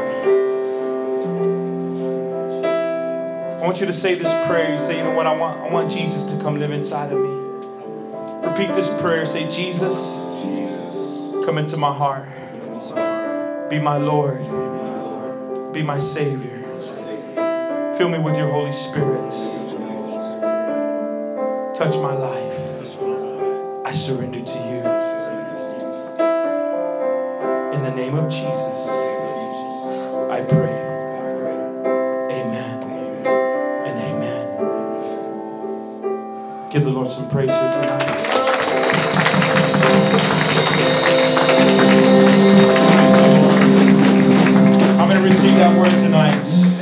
I want you to say this prayer. You say, you know what, I want I want Jesus to come live inside of me. Repeat this prayer. Say, Jesus, come into my heart. Be my Lord. Be my Savior. Fill me with your Holy Spirit. Touch my life. I surrender to you. In the name of Jesus, I pray. Amen and amen. Give the Lord some praise here tonight. I'm going to receive that word tonight.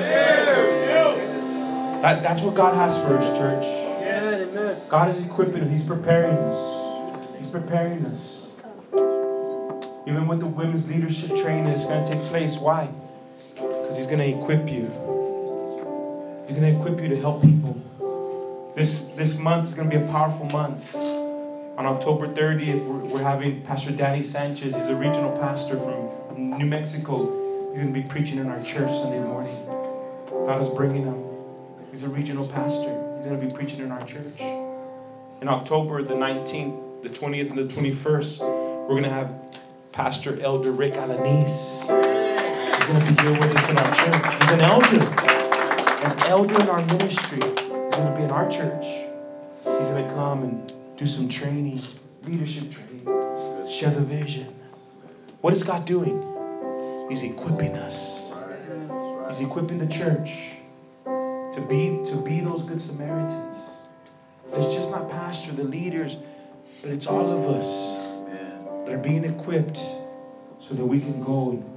That, that's what God has for us, church. God is equipping us. He's preparing us. He's preparing us. Even with the women's leadership training that's going to take place. Why? Because He's going to equip you. He's going to equip you to help people. This this month is going to be a powerful month. On October thirtieth, we're, we're having Pastor Danny Sanchez. He's a regional pastor from, from New Mexico. He's going to be preaching in our church Sunday morning. God is bringing him. He's a regional pastor. He's going to be preaching in our church. In October the nineteenth, the twentieth, and the twenty-first, we're going to have Pastor Elder Rick Alanis. He's going to be here with us in our church. He's an elder. An elder in our ministry. He's going to be in our church. He's going to come and do some training, leadership training, share the vision. What is God doing? He's equipping us. He's equipping the church to be to be those good Samaritans. It's just not pastor, the leaders, but it's all of us that are being equipped so that we can go and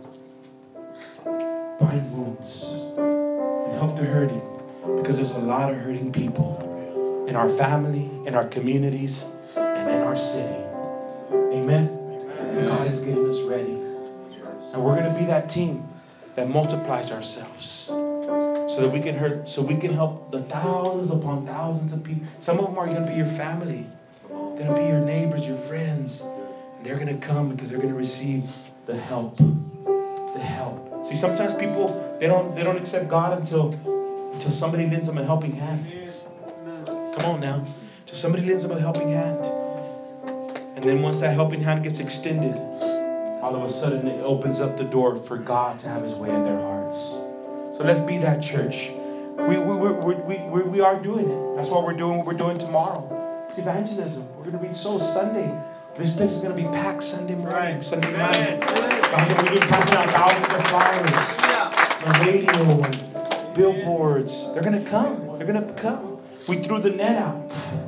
find wounds and help the hurting, because there's a lot of hurting people in our family, in our communities, and in our city. Amen. And God is getting us ready. And we're going to be that team that multiplies ourselves so that we can hurt, so we can help the thousands upon thousands of people. Some of them are going to be your family, going to be your neighbors, your friends. And they're going to come because they're going to receive the help. The help. See, sometimes people, they don't they don't accept God until until somebody lends them a helping hand. Come on now. Until somebody lends them a helping hand. And then once that helping hand gets extended, all of a sudden it opens up the door for God to have His way in their hearts. So let's be that church. We we we we we, we are doing it. That's what we're doing. What we're doing tomorrow. It's evangelism. We're going to reach souls Sunday. This place is going to be packed Sunday morning, Sunday night. God's going to be passing out thousands of flyers, the radio and billboards. They're going to come. They're going to come. We threw the net out.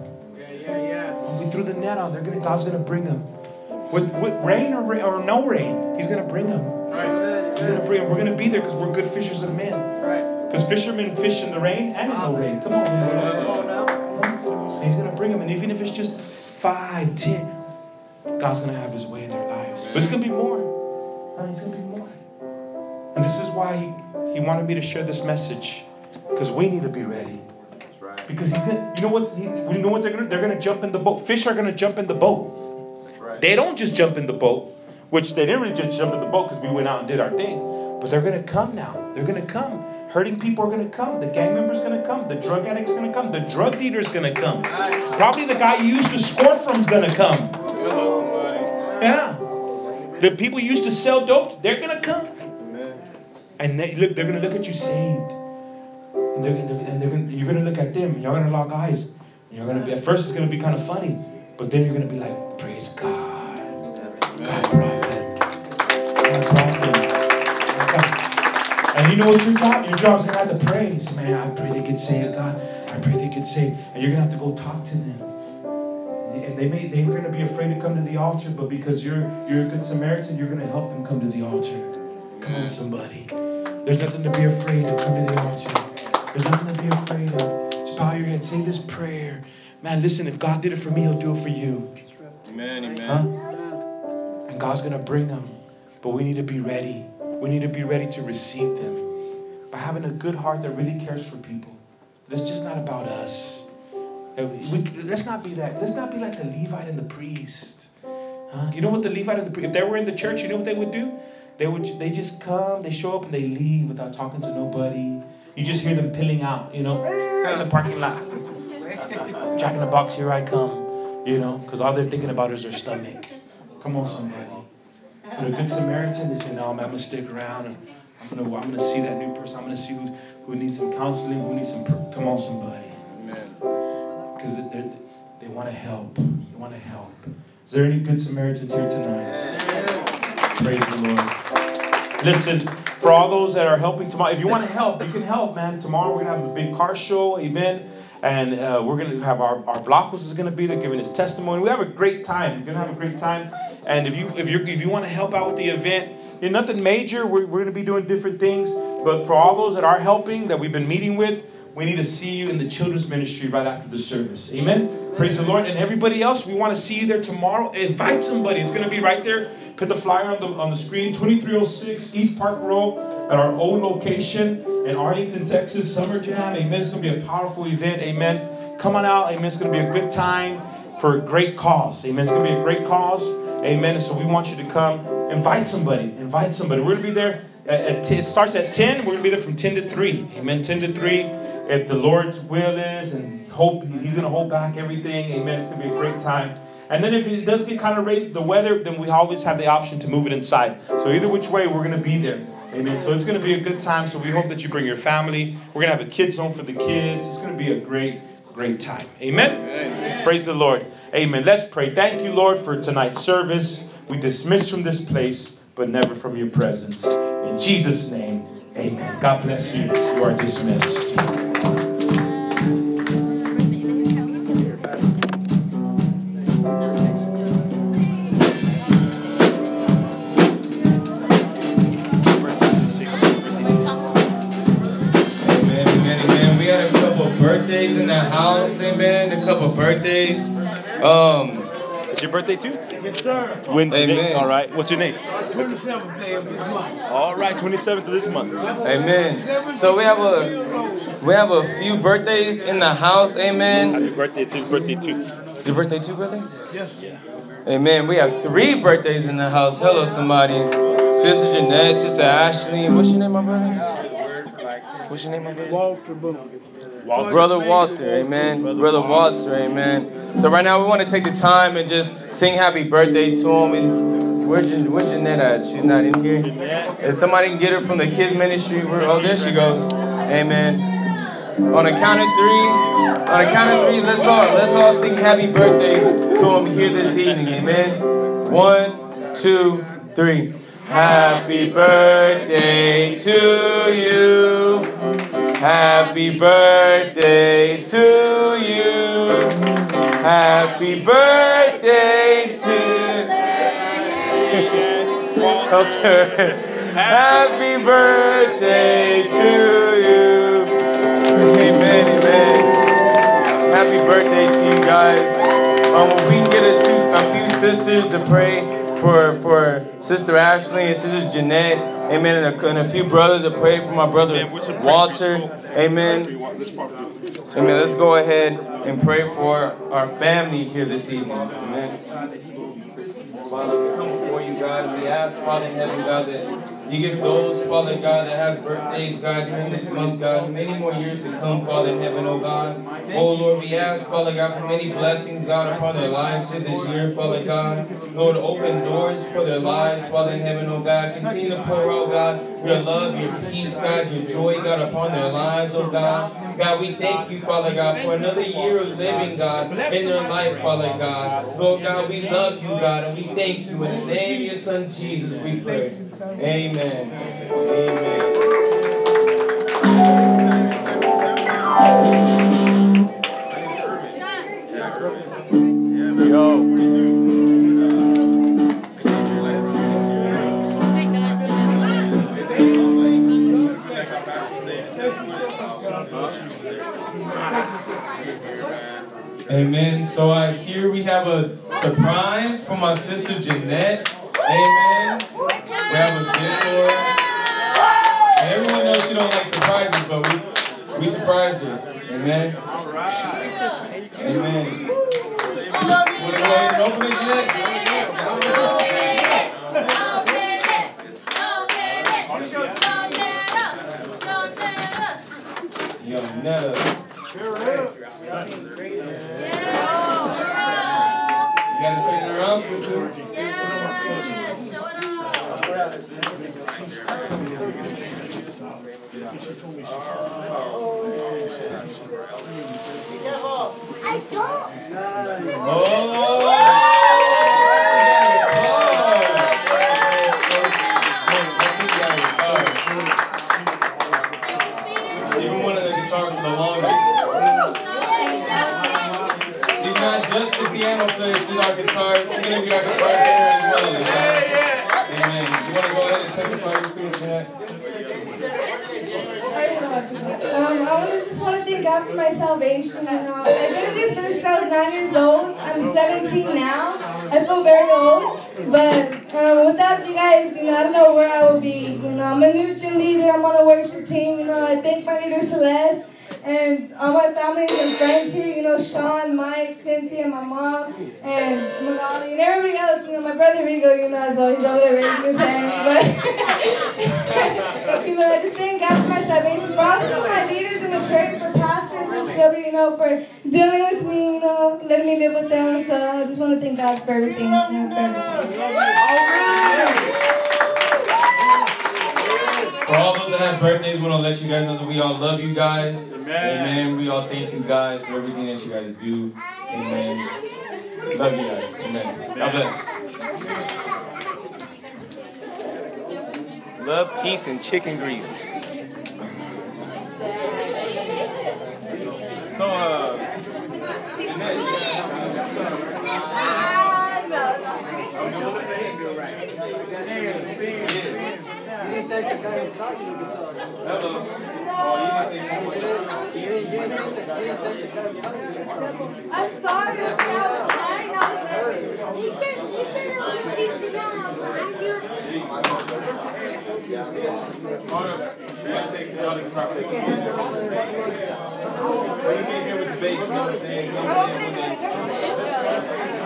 We threw the net out. They're going to. God's going to bring them. With, with rain or, or no rain, He's going to bring them. He's going to bring them. We're going to be there because we're good fishers of men. Because fishermen fish in the rain and in no rain. Come on. He's going to bring them. And even if it's just five, ten, God's going to have His way in their lives. But it's going to be more. It's going to be more. And this is why he, he wanted me to share this message. Because we need to be ready. Because he's gonna, you know what? He, you know what they're going to? They're going to jump in the boat. Fish are going to jump in the boat. They don't just jump in the boat, which they didn't really just jump in the boat because we went out and did our thing. But they're going to come now. They're going to come. Hurting people are going to come. The gang member's going to come. The drug addict's going to come. The drug dealer's going to come. Probably the guy you used to score from's going to come. Yeah. The people you used to sell dope, they're going to come. And they, look, they're going to look at you saved. And, they're, they're, and they're gonna, you're going to look at them. And you're going to lock eyes. And you're going to be, at first it's going to be kind of funny. But then you're going to be like, praise God. God brought them. God brought them. God. And you know what your job? Your job's going to have to pray. Say, man, I pray they get saved. God, I pray they get saved. And you're going to have to go talk to them. And they may, they're going to be afraid to come to the altar, but because you're you're a good Samaritan, you're going to help them come to the altar. Come on, somebody. There's nothing to be afraid to come to the altar. There's nothing to be afraid of. Just bow your head. Say this prayer. Man, listen, if God did it for me, He'll do it for you. Amen, amen. Huh? And God's going to bring them. But we need to be ready. We need to be ready to receive them. By having a good heart that really cares for people. It's just not about us. We, let's not be that. Let's not be like the Levite and the priest. Huh? You know what the Levite and the priest, if they were in the church, you know what they would do? they would they just come, they show up, and they leave without talking to nobody. You just hear them pilling out, you know, in the parking lot. Jack in the Box, here I come, you know, because all they're thinking about is their stomach. Come on, somebody. But a good Samaritan, they say, no, man, I'm gonna stick around, and I'm gonna I'm gonna see that new person. I'm gonna see who who needs some counseling, who needs some. Per- come on, somebody. Because they they want to help. They want to help. Is there any good Samaritans here tonight? Praise the Lord. Listen, for all those that are helping tomorrow, if you want to help, you can help, man. Tomorrow we're going to have a big car show event, and uh, we're going to have our, our Blockos is going to be there giving his testimony. We have a great time. We're going to have a great time. And if you if you if you want to help out with the event, it's nothing major. We're, we're going to be doing different things. But for all those that are helping, that we've been meeting with, we need to see you in the children's ministry right after the service. Amen? Praise the Lord. And everybody else, we want to see you there tomorrow. Invite somebody. It's going to be right there. Put the flyer on the on the screen. twenty-three oh six East Park Road at our old location in Arlington, Texas. Summer Jam. Amen. It's going to be a powerful event. Amen. Come on out. Amen. It's going to be a good time for a great cause. Amen. It's going to be a great cause. Amen. And so we want you to come. Invite somebody. Invite somebody. We're going to be there. At, at t- it starts at ten. We're going to be there from ten to three. Amen. ten to three. If the Lord's will is, and hope He's going to hold back everything, amen, it's going to be a great time. And then if it does get kind of rain, the weather, then we always have the option to move it inside. So either which way, we're going to be there. Amen. So it's going to be a good time. So we hope that you bring your family. We're going to have a kids zone for the kids. It's going to be a great, great time. Amen? Amen. Praise the Lord. Amen. Let's pray. Thank you, Lord, for tonight's service. We dismiss from this place, but never from your presence. In Jesus' name, amen. God bless you. You are dismissed. Birthdays in the house, amen. A couple birthdays. Um, It's your birthday too? Yes, sir. When today? Amen. All right. What's your name? twenty-seventh day of this month. All right, twenty-seventh of this month. Amen. So we have a we have a few birthdays in the house, amen. Happy birthday. It's his birthday too. Is your birthday too, brother? Yes. Yeah. Amen. We have three birthdays in the house. Hello, somebody. Sister Jeanette, Sister Ashley. What's your name, my brother? What's your name, my brother? Walter Boone. Walter. Brother Walter, amen. Brother Walter, amen. So right now we want to take the time and just sing happy birthday to him. And where's, Jan- where's Jeanette at? She's not in here. If somebody can get her from the kids ministry, we're, oh, there she goes. Amen. On a count of three, on a count of three, let's all let's all sing happy birthday to him here this evening. Amen. One, two, three. Happy birthday to you. Happy birthday to you. Happy birthday to Culture. Happy birthday to you. Amen, amen. Happy birthday to you guys. Um, if we can get a, a few sisters to pray for for Sister Ashley and Sister Jeanette. Amen. And a, and a few brothers to pray for my brother Walter. Amen. Amen. Let's go ahead and pray for our family here this evening. Amen. Father, we come before you, God, and we ask, Father in heaven, God, that you give those, Father God, that have birthdays, God, in this month, God, many more years to come, Father in heaven, oh God. Oh, Lord, we ask, Father God, for many blessings, God, upon their lives here this year, Father God. Lord, open doors for their lives, Father in heaven, oh God. Continue to pour out, God, your love, your peace, God, your joy, God, upon their lives, oh God. God, we thank you, Father God, for another year of living, God, in their life, Father God. Lord God, we love you, God, and we thank you. In the name of your Son, Jesus, we pray. Amen. Amen. Yo. Amen. So I hear we have a surprise from my sister Jeanette. Amen. We have a gift for her. And everyone knows she don't like surprises, but we we surprised her. Amen. All right. Amen. Want to go ahead and open it, Jeanette? Netta. You gotta turn it around, sister. I don't. Oh! She's been wanting a guitar for the longest. She's not just the piano player, she's our guitar. She's gonna be our guitar player as well. Amen. You wanna go ahead and testify real quick to that? Um, I wanna, just want to thank God for my salvation. You know, I've been in this ministry. I was nine years old. I'm seventeen now. I feel very old, but um, without you guys, you know, I don't know where I would be. You know, I'm a new gym leader. I'm on a worship team. You know, I thank my leader Celeste and all my families and friends here. You know, Sean, Mike, Cynthia, my mom, and Magali, and everybody else. You know, my brother Rigo. You know, as well. He's over there raising his hand, but. You know, I just thank God for my salvation, for also my leaders in the church, for pastors and Silver, you know, for dealing with me, you know, letting me live with them. So I just want to thank God for everything. You know, for everything. For all those that have birthdays, we want to let you guys know that we all love you guys. Amen. Amen. We all thank you guys for everything that you guys do. Amen. Love you guys. Amen. God bless. Love, peace, and chicken grease. So, uh, hello. Oh, you didn't I'm sorry. I was trying not to. He said, he said it was deep banana, but I knew it. Hold up. You gotta take the other guitar pick. You came here with the bass, you know what I'm saying?